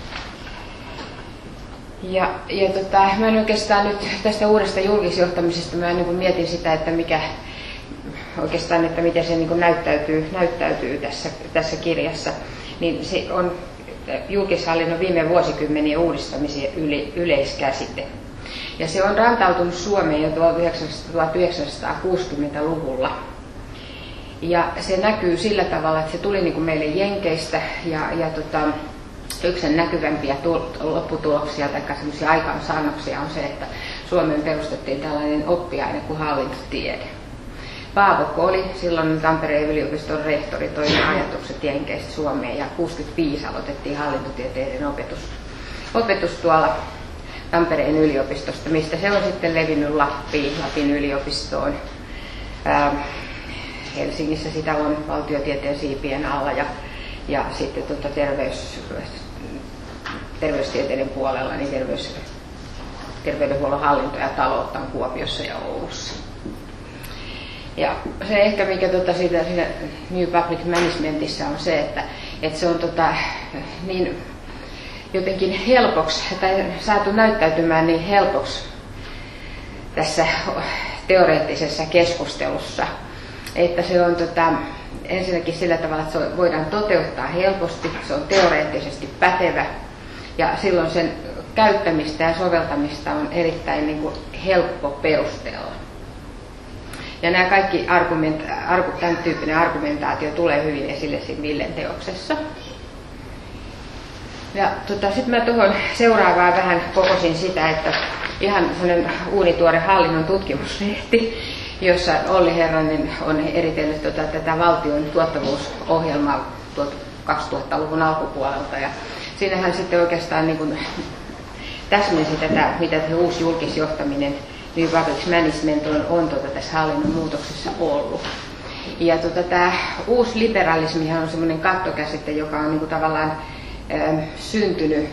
Ja, ja tota, mä en oikeastaan nyt tästä uudesta julkisjohtamisesta, mä niin kuin mietin sitä, että mikä oikeastaan, että miten se niin kuin näyttäytyy, näyttäytyy tässä, tässä kirjassa. Niin se on julkishallinnon viime vuosikymmenien uudistamisen yli, yleiskäsite. Ja se on rantautunut Suomeen jo tuhatyhdeksänsataakuusikymmentäluvulla. Ja se näkyy sillä tavalla, että se tuli niin kuin meille Jenkeistä ja, ja tota, yksi näkyvämpiä lopputuloksia tai sellaisia aikaansaannoksia on se, että Suomeen perustettiin tällainen oppiaine kuin hallintotiede. Paavokko oli silloin Tampereen yliopiston rehtori, toi ajatukset Jenkeistä Suomeen ja kuusikymmentäviisi aloitettiin hallintotieteiden opetus, opetus tuolla Tampereen yliopistosta, mistä se on sitten levinnyt Lappiin, Lapin yliopistoon. Ää, Helsingissä sitä on valtiotieteen siipien alla ja, ja sitten tuota terveys, terveystieteiden puolella niin terveys, terveydenhuollon hallinto ja taloutta on Kuopiossa ja Oulussa. Ja se ehkä mikä tuota siitä, siinä New Public Managementissa on se, että, että se on tota, niin jotenkin helpoksi tai saatu näyttäytymään niin helpoksi tässä teoreettisessa keskustelussa, että se on tota, ensinnäkin sillä tavalla, että se voidaan toteuttaa helposti, se on teoreettisesti pätevä ja silloin sen käyttämistä ja soveltamista on erittäin niin kuin helppo perustella. Ja nämä kaikki argument, argu, tämän tyyppinen argumentaatio tulee hyvin esille siinä Villen teoksessa. Ja tota, sitten mä tuohon seuraavaan vähän kokosin sitä, että ihan sellainen uunituore hallinnon tutkimuslehti, jossa Olli Herranen on eritellyt tota, tätä valtion tuottavuusohjelmaa kaksituhattaluvun alkupuolelta. Ja siinä hän sitten oikeastaan niin kuin täsmensi tätä, mitä se uusi julkisjohtaminen, New Public Management on, on tota, tässä hallinnon muutoksessa ollut. Ja tota, tämä uusi liberalismihan on semmoinen kattokäsite, joka on niin kuin tavallaan ä, syntynyt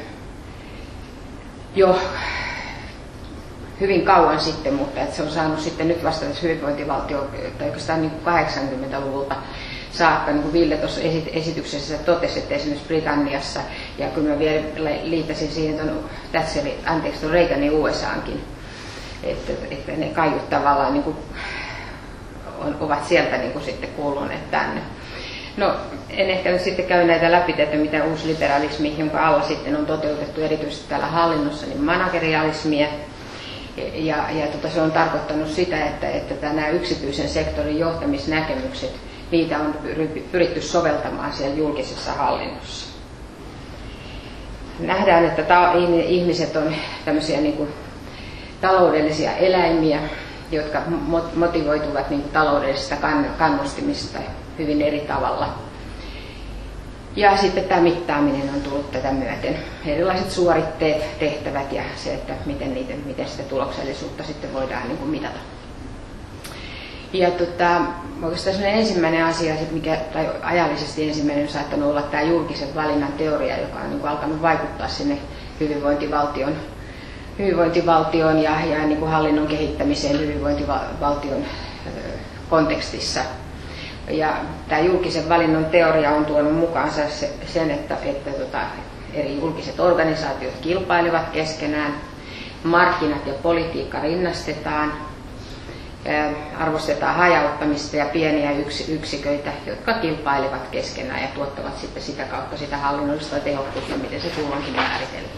jo hyvin kauan sitten, mutta että se on saanut sitten nyt vasta tässä hyvinvointivaltio, tai oikeastaan niin kuin kahdeksankymmentäluvulta saakka, niin kuin Ville tuossa esityksessä totesi, että esimerkiksi Britanniassa, ja kun mä vielä liittäisin siihen tuon Thatcherin, anteeksi tuon Reaganin U S A:nkin, että, että ne kaiut tavallaan niin kuin on, ovat sieltä niin kuin sitten kuuluneet tänne. No, en ehkä nyt sitten käy näitä läpi, että mitä uusi liberalismi, jonka alla sitten on toteutettu erityisesti täällä hallinnossa, niin managerialismia. Ja, ja tota, se on tarkoittanut sitä, että, että nämä yksityisen sektorin johtamisnäkemykset, niitä on pyritty soveltamaan siellä julkisessa hallinnossa. Nähdään, että ta- ihmiset on tämmöisiä niin kuin taloudellisia eläimiä, jotka motivoituvat niin kuin taloudellisista kannustimista hyvin eri tavalla. Ja sitten tämä mittaaminen on tullut tätä myöten. Erilaiset suoritteet, tehtävät ja se, että miten, niitä, miten sitä tuloksellisuutta sitten voidaan niin kuin mitata. Ja tota, oikeastaan ensimmäinen asia, mikä, tai ajallisesti ensimmäinen on saattanut olla tämä julkisen valinnan teoria, joka on niin kuin alkanut vaikuttaa sinne hyvinvointivaltion, hyvinvointivaltion ja, ja niin kuin hallinnon kehittämiseen hyvinvointivaltion kontekstissa. Ja tämä julkisen valinnan teoria on tuonut mukaansa sen, että, että tota, eri julkiset organisaatiot kilpailevat keskenään, markkinat ja politiikka rinnastetaan, arvostetaan hajauttamista ja pieniä yksiköitä, jotka kilpailevat keskenään ja tuottavat sitten sitä kautta sitä hallinnollista tehokkuutta, miten se kulloinkin määritellään.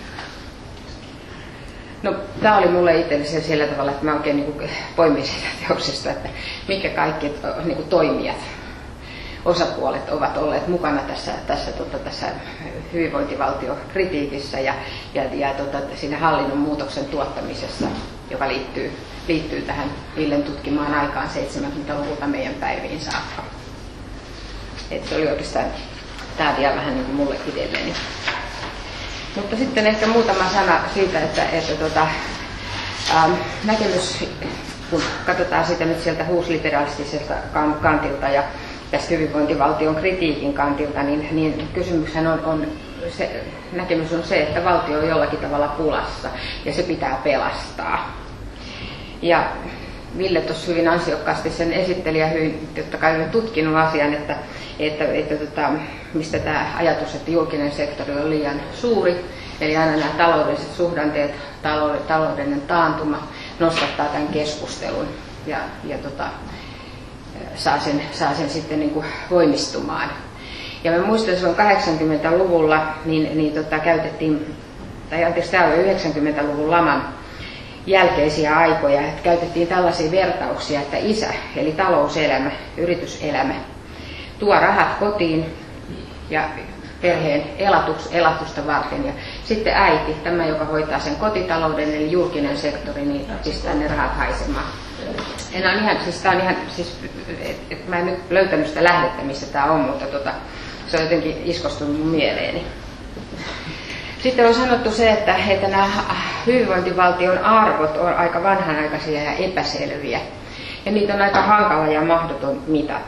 No, tämä oli mulle itsellisen sillä tavalla, että mä oikein niin kuin poimin siitä teoksesta, että mitkä kaikki niin kuin toimijat, osapuolet ovat olleet mukana tässä, tässä, tota, tässä hyvinvointivaltiokritiikissä ja, ja, ja tota, siinä hallinnon muutoksen tuottamisessa, joka liittyy, liittyy tähän Villen tutkimaan aikaan seitsemänkymmentäluvulta meidän päiviin saakka. Et se oli oikeastaan tämä vielä vähän niin kuin mulle itselleni. Mutta sitten ehkä muutama sana siitä, että, että tota, ähm, näkemys, kun katsotaan sitä nyt sieltä uusliberalistiselta kantilta ja tästä hyvinvointivaltion kritiikin kantilta, niin, niin kysymyshän on, on se, näkemys on se, että valtio on jollakin tavalla pulassa ja se pitää pelastaa. Ja Ville tuossa hyvin ansiokkaasti sen esitteli ja hyvin totta kai olen tutkinut asian, että, että, että tota, mistä tämä ajatus, että julkinen sektori on liian suuri, eli aina nämä taloudelliset suhdanteet, taloudellinen taantuma nostattaa tämän keskustelun ja, ja tota, saa, sen, saa sen sitten niin kuin voimistumaan. Ja mä muistan, että silloin kahdeksankymmentäluvulla niin, niin tota, käytettiin, tai anteeksi, tämä oli yhdeksänkymmentäluvun laman jälkeisiä aikoja, että käytettiin tällaisia vertauksia, että isä, eli talouselämä, yrityselämä, tuo rahat kotiin ja perheen elatus, elatusta varten. Ja sitten äiti, tämä joka hoitaa sen kotitalouden, eli julkinen sektori, niin pistää ne rahat haisemaan. En ole ihan, siis, on ihan, siis et, et mä en nyt löytänyt sitä lähdettä, missä tämä on, mutta tota, se on jotenkin iskostunut mun mieleeni. Sitten on sanottu se, että, että nämä hyvinvointivaltion arvot on aika vanhanaikaisia ja epäselviä. Ja niitä on aika hankala ja mahdoton mitata.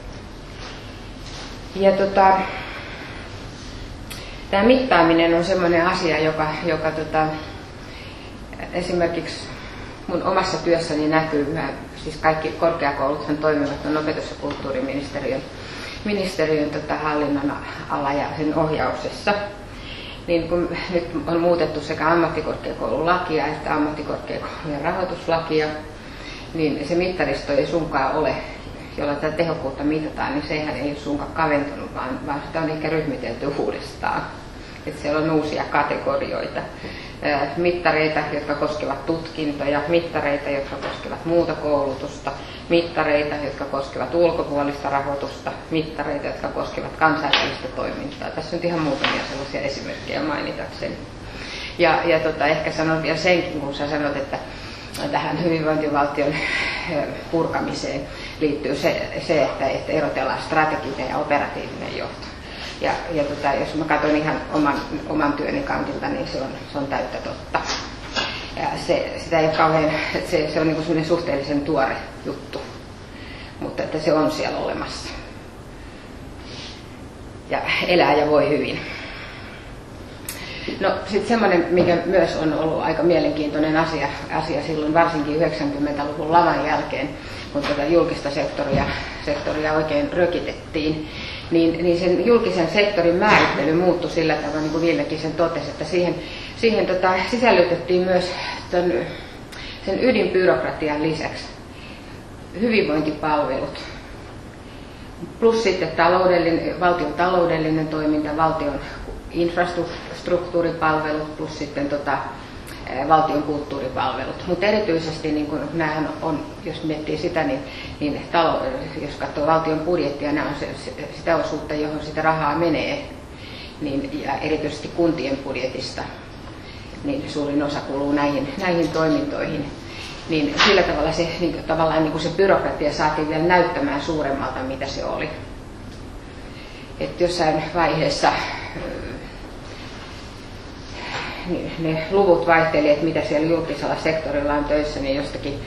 Ja tota, tämä mittaaminen on sellainen asia, joka, joka tota, esimerkiksi mun omassa työssäni näkyy. Mä, siis kaikki korkeakouluthan toimivat on opetus- ja kulttuuriministeriön ministeriön, tota, hallinnon ala ja sen ohjauksessa. Niin kun nyt on muutettu sekä ammattikorkeakoululakia että ammattikorkeakoulujen rahoituslakia, niin se mittaristo ei sunkaan ole, jolla tätä tehokkuutta mitataan, niin sehän ei ole sunkaan kaventunut, vaan, vaan sitä on ehkä ryhmitelty uudestaan. Että siellä on uusia kategorioita. Mittareita, jotka koskevat tutkintoja, mittareita, jotka koskevat muuta koulutusta, mittareita, jotka koskevat ulkopuolista rahoitusta, mittareita, jotka koskevat kansainvälistä toimintaa. Tässä on ihan muutamia sellaisia esimerkkejä mainitakseni. Ja, ja tota, ehkä sanon vielä senkin, kun sä sanot, että tähän hyvinvointivaltion purkamiseen liittyy se, se että, että erotellaan strateginen ja operatiivinen johto. Ja, ja tota, jos mä katson ihan oman, oman työni kantilta, niin se on, se on täyttä totta. Ja se, sitä ei kauhean, se, se on niin kuin suhteellisen tuore juttu, mutta että se on siellä olemassa. Ja elää ja voi hyvin. No sitten semmoinen, mikä myös on ollut aika mielenkiintoinen asia, asia silloin varsinkin yhdeksänkymmentäluvun laman jälkeen, kun tätä julkista sektoria, sektoria oikein rökitettiin, niin, niin sen julkisen sektorin määrittely muuttui sillä tavalla, niin kuin Villekin sen totesi, että siihen, siihen tota, sisällytettiin myös ton, sen ydinbyrokratian lisäksi hyvinvointipalvelut, plus sitten taloudellinen, valtion taloudellinen toiminta, valtion infrastruktuuripalvelut plus sitten tota, valtion kulttuuripalvelut. Mutta erityisesti, niin kun näähän on, jos miettii sitä, niin, niin talo, jos katsoo valtion budjettia, nämä on se, sitä osuutta, johon sitä rahaa menee, niin, ja erityisesti kuntien budjetista, niin suurin osa kuluu näihin, näihin toimintoihin. niin sillä tavalla se, niin tavallaan niin kuin se byrokratia saatiin vielä näyttämään suuremmalta, mitä se oli. Että jossain vaiheessa niin ne luvut vaihteli, että mitä siellä julkisella sektorilla on töissä, niin jostakin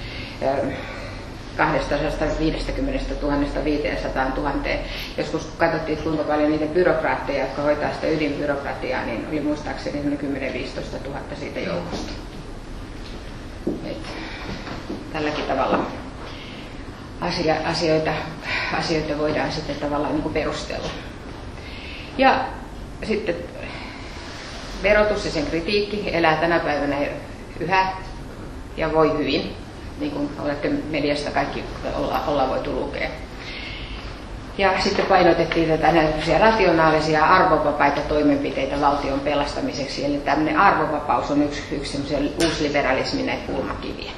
kaksisataaviisikymmentätuhatta viiteensataan tuhanteen. Joskus kun katsottiin, kuinka paljon niitä byrokraatteja, jotka hoitaa sitä ydinbyrokratiaa, niin oli muistaakseni kymmenen viisitoista tuhatta siitä joukosta. Et tälläkin tavalla asia, asioita, asioita voidaan sitten tavallaan niin kuin perustella. Ja sitten verotus ja sen kritiikki elää tänä päivänä yhä ja voi hyvin, niin kuin olette mediasta kaikki olla, olla voitu lukea. Ja sitten painotettiin tätä näitä rationaalisia arvovapaita toimenpiteitä valtion pelastamiseksi. Eli tämmöinen arvovapaus on yksi, yksi semmoisen uusliberalismin näitä kulmakiviä.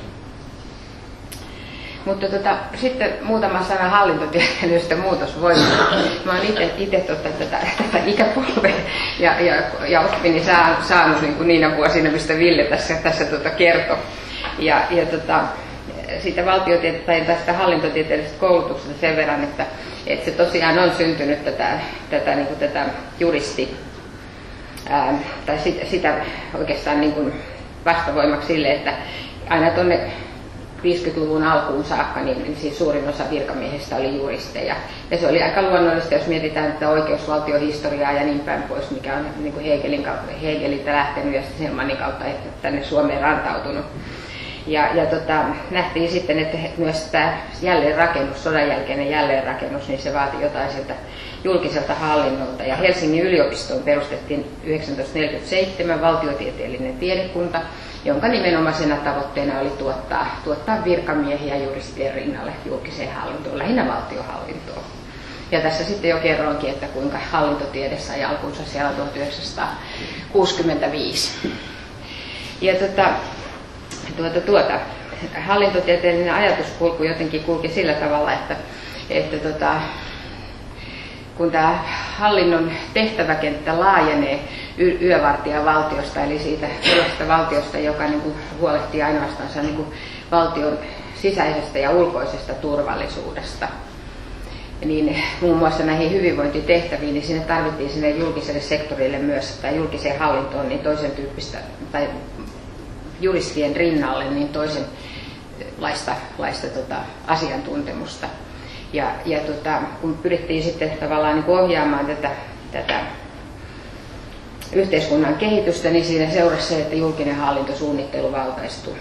Mutta tota, sitten muutama sana hallintotieteellisestä muutosvoimasta. Mä oon itse tota, tätä, tätä ikäpolvea ja, ja, ja oppini saa, saanut niin kuin niinä vuosina, mistä Ville tässä, tässä tota kertoi. Ja, ja tota, siitä valtiotiete- tai tästä hallintotieteellisestä koulutuksesta sen verran, että, että se tosiaan on syntynyt tätä, tätä, niin kuin tätä juristi, ää, tai sitä, sitä oikeastaan niin kuin vastavoimaksi sille, että aina tuonne viisikymmentäluvun alkuun saakka, niin, niin siis suurin osa virkamiehistä oli juristeja. Ja se oli aika luonnollista, jos mietitään tätä oikeusvaltiohistoriaa ja niin päin pois, mikä on niin kuin Hegelin, Hegeliltä lähtenyt ja sitten Selmanin kautta tänne Suomeen rantautunut. Ja, ja tota, nähtiin sitten, että myös tämä jälleenrakennus, sodan jälkeinen jälleenrakennus, niin se vaati jotain sieltä julkiselta hallinnolta. Ja Helsingin yliopistoon perustettiin yhdeksäntoistasataaneljäkymmentäseitsemän valtiotieteellinen tiedekunta, jonka nimenomaisena tavoitteena oli tuottaa, tuottaa virkamiehiä juristien rinnalle julkiseen hallintoon, lähinnä valtiohallintoon. Ja tässä sitten jo kerroinkin, että kuinka hallintotiede sai alkunsa siellä tuhatyhdeksänsataakuusikymmentäviisi. Ja tota, tuota, tuota, hallintotieteellinen ajatuskulku jotenkin kulki sillä tavalla, että, että tota, kun tämä hallinnon tehtäväkenttä laajenee yövartijan valtiosta, eli siitä sellaisesta valtiosta, joka niin kuin huolehtii ainoastaan niin kuin valtion sisäisestä ja ulkoisesta turvallisuudesta, niin muun muassa näihin hyvinvointitehtäviin, niin sinne tarvittiin sinne julkiselle sektorille myös, tai julkiseen hallintoon, niin toisen tyyppistä, tai juristien rinnalle, niin toisenlaista laista, tota, asiantuntemusta. Ja, ja tota, kun pyrittiin sitten tavallaan niin kuin ohjaamaan tätä, tätä yhteiskunnan kehitystä, niin siinä seurasi se, että julkinen hallintosuunnittelu valtaistuu.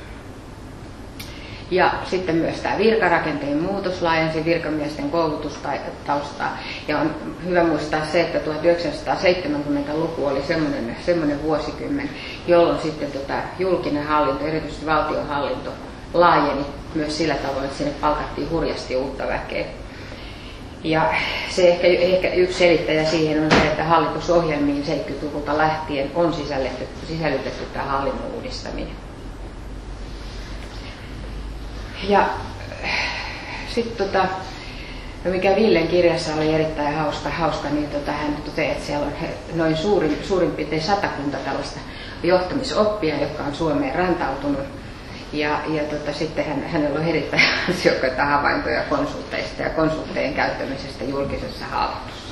Ja sitten myös tämä virkarakenteen muutos laajensi virkamiesten koulutustaustaa. Ja on hyvä muistaa se, että tuhatyhdeksänsataaseitsemänkymmentäluku oli semmoinen, semmoinen vuosikymmen, jolloin sitten tota julkinen hallinto, erityisesti valtionhallinto, laajeni myös sillä tavoin, että sinne palkattiin hurjasti uutta väkeä. Ja se ehkä, ehkä yksi selittäjä siihen on se, että hallitusohjelmiin seitsemänkymmentäluvulta lähtien on sisällytetty, sisällytetty tämä hallinnon uudistaminen. Ja sitten tota, mikä Villen kirjassa oli erittäin hauska, hauska niin tota, hän toteaa, että siellä on noin suurin, suurin piirtein satakunta tällaista johtamisoppia, jotka on Suomeen rantautunut. Ja, ja tota, sitten hän, hänellä on erittäin ansiokkaita havaintoja konsulteista ja konsulttien käyttämisestä julkisessa hallinnossa.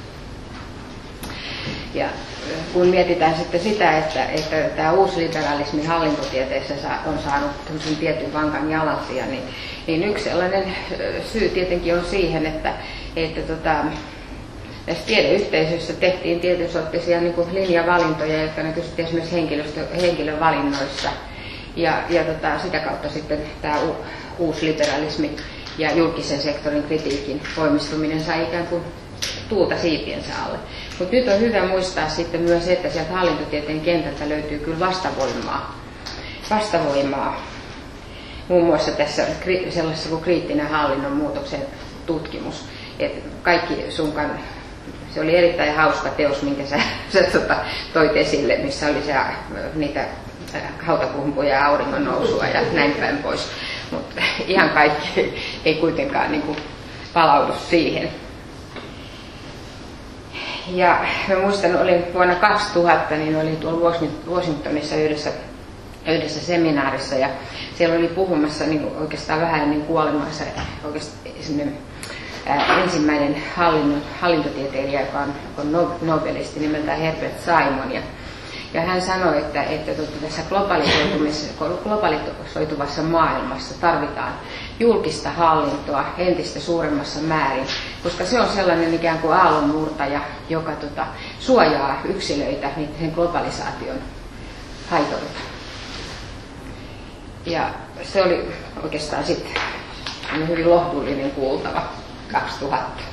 Ja kun mietitään sitten sitä, että, että tämä uusliberalismi hallintotieteessä on saanut tietyn vankan jalansia, niin, niin yksi sellainen syy tietenkin on siihen, että, että tota, näissä tiedeyhteisöissä tehtiin tietynsorttisia niin kuin linjavalintoja, jotka näkyvät esimerkiksi henkilövalinnoissa. Ja, ja tota, sitä kautta sitten tämä u, uusliberalismi ja julkisen sektorin kritiikin voimistuminen sai ikään kuin tuulta siipiensä alle. Mutta nyt on hyvä muistaa sitten myös se, että sieltä hallintotieteen kentältä löytyy kyllä vastavoimaa. Vastavoimaa. Muun muassa tässä sellaisessa kuin kriittinen hallinnon muutoksen tutkimus. Et kaikki sunkan, se oli erittäin hauska teos, minkä sä, sä tota, toit esille, missä oli se, niitä hautakumpuja ja auringon nousua ja näin päin pois. Mutta ihan kaikki ei kuitenkaan niin kuin palaudu siihen. Ja mä muistan, olin vuonna kaksituhatta, niin olin tuolla Washingtonissa yhdessä yhdessä seminaarissa ja siellä oli puhumassa niin oikeastaan vähän ennen kuolemaansa oikeastaan ää, ensimmäinen hallinnon, hallintotieteilijä, joka on, on nobelisti nimeltään Herbert Simon. Ja, ja hän sanoi, että, että tässä globalisoituvassa maailmassa tarvitaan julkista hallintoa entistä suuremmassa määrin, koska se on sellainen ikään kuin aallonmurtaja, joka tota, suojaa yksilöitä sen globalisaation haitoilta. Ja se oli oikeastaan sitten hyvin lohdullinen kuultava kaksituhatta.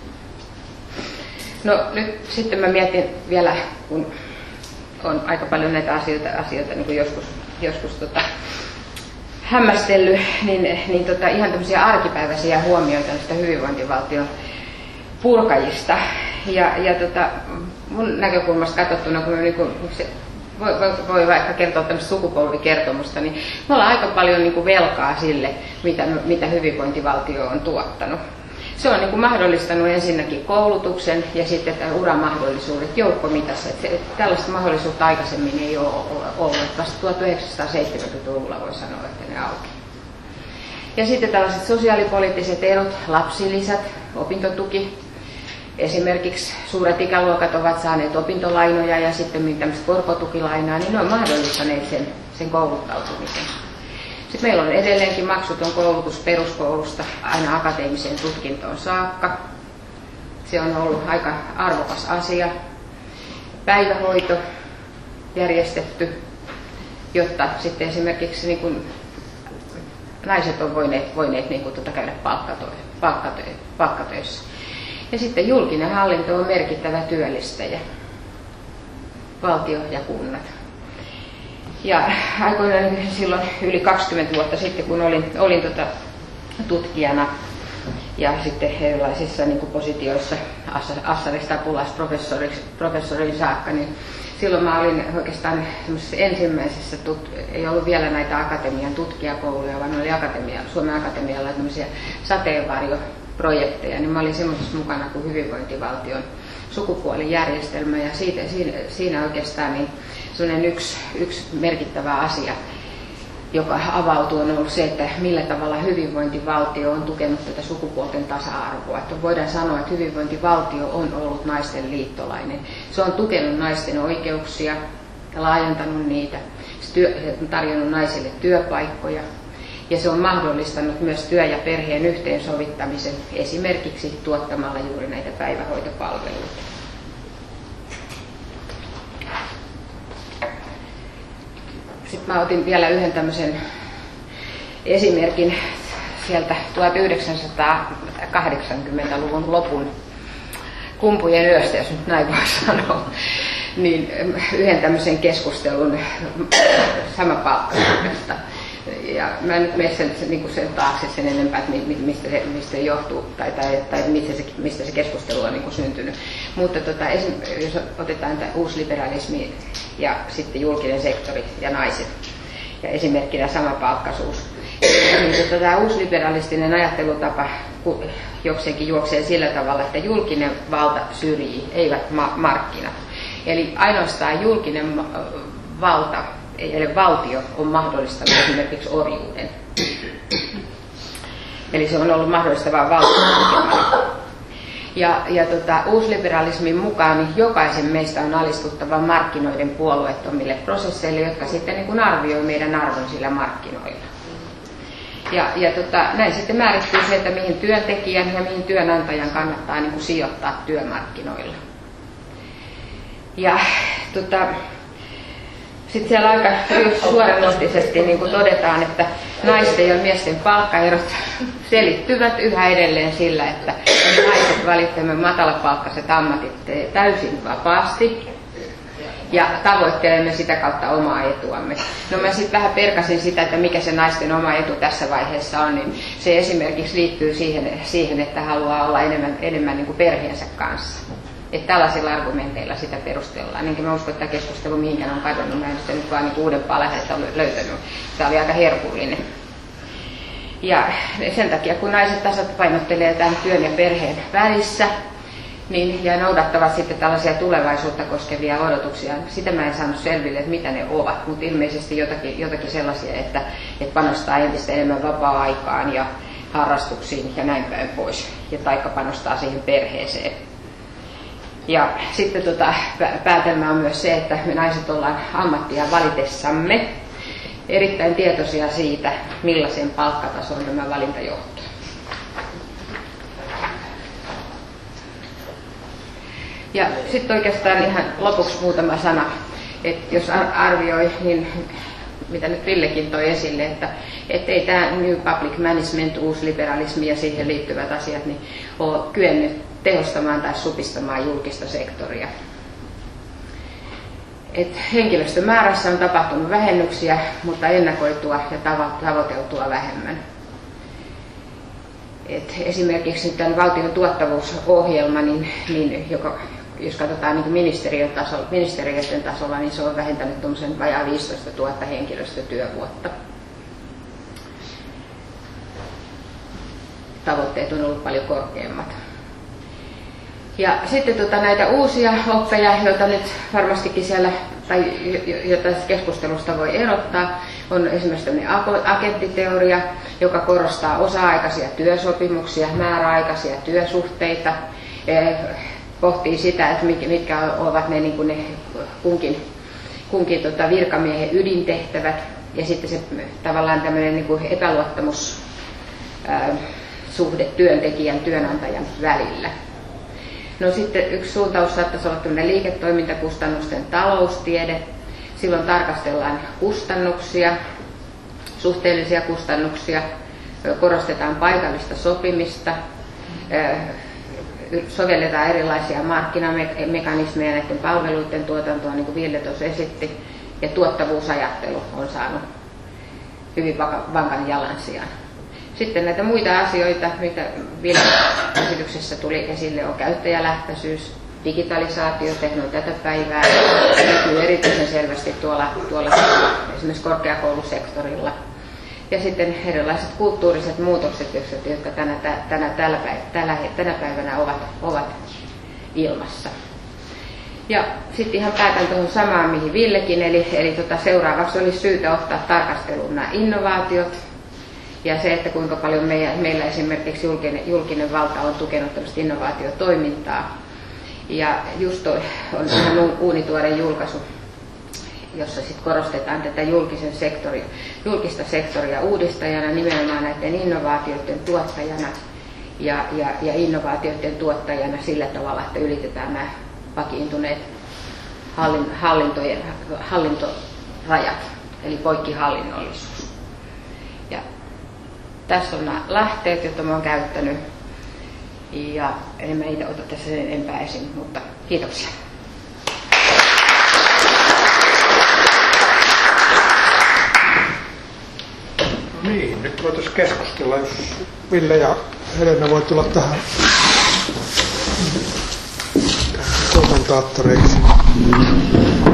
No nyt sitten mä mietin vielä, kun on aika paljon näitä asioita, asioita niin kuin joskus, joskus tota, hämmästellyt, niin, niin tota, ihan tämmöisiä arkipäiväisiä huomioita näistä hyvinvointivaltion purkajista. Ja, ja tota, mun näkökulmasta katsottuna, kun niin kuin, se, voi, voi, voi vaikka kertoa tämmöistä sukupolvikertomusta, niin me ollaan aika paljon niin kuin velkaa sille, mitä, mitä hyvinvointivaltio on tuottanut. Se on niin kuin mahdollistanut ensinnäkin koulutuksen ja sitten uramahdollisuudet joukkomitassa. Että se, että tällaista mahdollisuutta aikaisemmin ei ole ollut. Vasta tuhatyhdeksänsataaseitsemänkymmentäluvulla voi sanoa, että ne auki. Ja sitten tällaiset sosiaalipoliittiset erot, lapsilisät, opintotuki. Esimerkiksi suuret ikäluokat ovat saaneet opintolainoja ja sitten tämmöistä korkotukilainaa, niin ne on mahdollistaneet sen, sen kouluttautumisen. Sitten meillä on edelleenkin maksuton koulutus peruskoulusta aina akateemiseen tutkintoon saakka. Se on ollut aika arvokas asia. Päivähoito järjestetty, jotta sitten esimerkiksi niin kuin naiset on voineet, voineet niin kuin tuota käydä palkkatöissä. Ja sitten julkinen hallinto on merkittävä työllistäjä, valtio ja kunnat. Ja aikoinaan silloin yli kaksikymmentä vuotta sitten, kun olin, olin tota tutkijana ja sitten erilaisissa niin kuin positioissa assarista apulaisprofessoriin saakka, niin silloin mä olin oikeastaan ensimmäisessä, tut- ei ollut vielä näitä akatemian tutkijakouluja, vaan oli akatemia, Suomen Akatemialla tämmöisiä sateenvarjoprojekteja, niin mä olin semmoisessa mukana kuin hyvinvointivaltion sukupuolijärjestelmä ja siitä, siinä, siinä oikeastaan niin sellainen yksi, yksi merkittävä asia, joka avautuu, on ollut se, että millä tavalla hyvinvointivaltio on tukenut tätä sukupuolten tasa-arvoa. Että voidaan sanoa, että hyvinvointivaltio on ollut naisten liittolainen. Se on tukenut naisten oikeuksia ja laajentanut niitä. Se on tarjonnut naisille työpaikkoja ja se on mahdollistanut myös työ- ja perheen yhteensovittamisen esimerkiksi tuottamalla juuri näitä päivähoitopalveluita. Sitten mä otin vielä yhden tämmöisen esimerkin sieltä tuhatyhdeksänsataakahdeksankymmentäluvun lopun kumpujen yöstä, jos nyt näin voi sanoa, niin yhden tämmöisen keskustelun samapalkkaisuudesta. Ja mä en nyt mene sen, niin sen taakse sen enempää, että mistä se, mistä se johtuu tai, tai, tai mistä, se, mistä se keskustelu on niin kuin syntynyt. Mutta tota, jos otetaan tämä uusliberalismi ja sitten julkinen sektori ja naiset ja esimerkkinä samapalkkaisuus, niin tota, tämä uusliberalistinen ajattelutapa jokseenkin juoksee sillä tavalla, että julkinen valta syrjii, eivät ma- markkinat. Eli ainoastaan julkinen valta, eli valtio on mahdollistanut esimerkiksi orjuuden. Eli se on ollut mahdollista vain valtion tukemalla. Ja, ja tota, uusliberalismin mukaan niin jokaisen meistä on alistuttava markkinoiden puolueettomille prosesseille, jotka sitten niin kuin arvioi meidän arvon sillä markkinoilla. Ja, ja tota, näin sitten määrittyy se, että mihin työntekijän ja mihin työnantajan kannattaa niin kuin sijoittaa työmarkkinoilla. Ja tota, sitten siellä aika suoraluontoisesti niin kuin todetaan, että naisten ja miesten palkkaerot selittyvät yhä edelleen sillä, että naiset valitsevat matalapalkkaiset ammatit täysin vapaasti ja tavoittelemme sitä kautta omaa etuamme. No mä sitten vähän perkasin sitä, että mikä se naisten oma etu tässä vaiheessa on, niin se esimerkiksi liittyy siihen, siihen että haluaa olla enemmän, enemmän niin kuin perheensä kanssa. Että tällaisilla argumenteilla sitä perustellaan. Enkä mä usko, että tämä keskustelu mihinkään on kadonnut. Mä en sitä nyt vaan niin uudempaa lähdettä löytänyt. Tämä oli aika herkullinen. Ja sen takia, kun naiset tasapainottelee tämän työn ja perheen välissä, niin, ja noudattavat sitten tällaisia tulevaisuutta koskevia odotuksia. Sitä mä en saanut selville, että mitä ne ovat, mutta ilmeisesti jotakin, jotakin sellaisia, että, että panostaa entistä enemmän vapaa-aikaan ja harrastuksiin ja näin päin pois, ja taikka panostaa siihen perheeseen. Ja sitten tota, päätelmä on myös se, että me naiset ollaan ammattia valitessamme erittäin tietoisia siitä, millaisen palkkatason tämä valinta johtaa. Ja sitten oikeastaan ihan lopuksi muutama sana, että jos arvioi, niin mitä nyt Villekin toi esille, että ei tämä New Public Management, uusliberalismi ja siihen liittyvät asiat, niin ole kyennyt tehostamaan tai supistamaan julkista sektoria. Et henkilöstömäärässä on tapahtunut vähennyksiä, mutta ennakoitua ja tavoiteltua vähemmän. Et esimerkiksi tämän valtion tuottavuusohjelma, niin, niin, joka, jos katsotaan niin ministeriön tasolla, ministeriöiden tasolla, niin se on vähentänyt tuommoisen vajaa viisitoistatuhatta henkilöstötyövuotta. Tavoitteet on ollut paljon korkeammat. Ja sitten tota, näitä uusia oppeja, joita nyt varmastikin siellä, tai joita keskustelusta voi erottaa, on esimerkiksi tämmöinen agenttiteoria, joka korostaa osa-aikaisia työsopimuksia, määräaikaisia työsuhteita, pohtii sitä, että mitkä ovat ne, niin kuin ne kunkin, kunkin tota, virkamiehen ydintehtävät, ja sitten se tavallaan tämmöinen niin kuin epäluottamussuhde työntekijän työnantajan välillä. No sitten yksi suuntaus saattaisi olla tämmöinen liiketoimintakustannusten taloustiede. Silloin tarkastellaan kustannuksia, suhteellisia kustannuksia, korostetaan paikallista sopimista, sovelletaan erilaisia markkinamekanismeja näiden palveluiden tuotantoon, niin kuin Ville tuossa esitti, ja tuottavuusajattelu on saanut hyvin vankan jalansijan. Sitten näitä muita asioita, mitä vielä esityksessä tuli esille, on käyttäjälähtöisyys, digitalisaatio, tehdään tätä päivää, näkyy erityisen selvästi tuolla, tuolla esimerkiksi korkeakoulusektorilla. Ja sitten erilaiset kulttuuriset muutokset, jotka tänä, tänä, tänä, tänä, tänä päivänä ovat, ovat ilmassa. Ja sitten ihan päätän tuohon samaan, mihin Villekin, eli, eli tota, seuraavaksi olisi syytä ottaa tarkasteluun nämä innovaatiot, ja se, että kuinka paljon meillä, meillä esimerkiksi julkinen, julkinen valta on tukenut tämmöistä innovaatiotoimintaa. Ja just toi on ihan uunituore julkaisu, jossa sit korostetaan tätä julkisen sektori, julkista sektoria uudistajana, nimenomaan näiden innovaatioiden tuottajana ja, ja, ja innovaatioiden tuottajana sillä tavalla, että ylitetään nämä vakiintuneet hallin, hallintojen, hallintorajat, eli poikkihallinnollisuus. Ja tässä on nämä lähteet, joita olen käyttänyt, ja en mä niitä ota tässä sen enempää esiin, mutta kiitoksia. No niin, nyt voitaisiin keskustella, jos Ville ja Helena voi tulla tähän kommentaattoreiksi.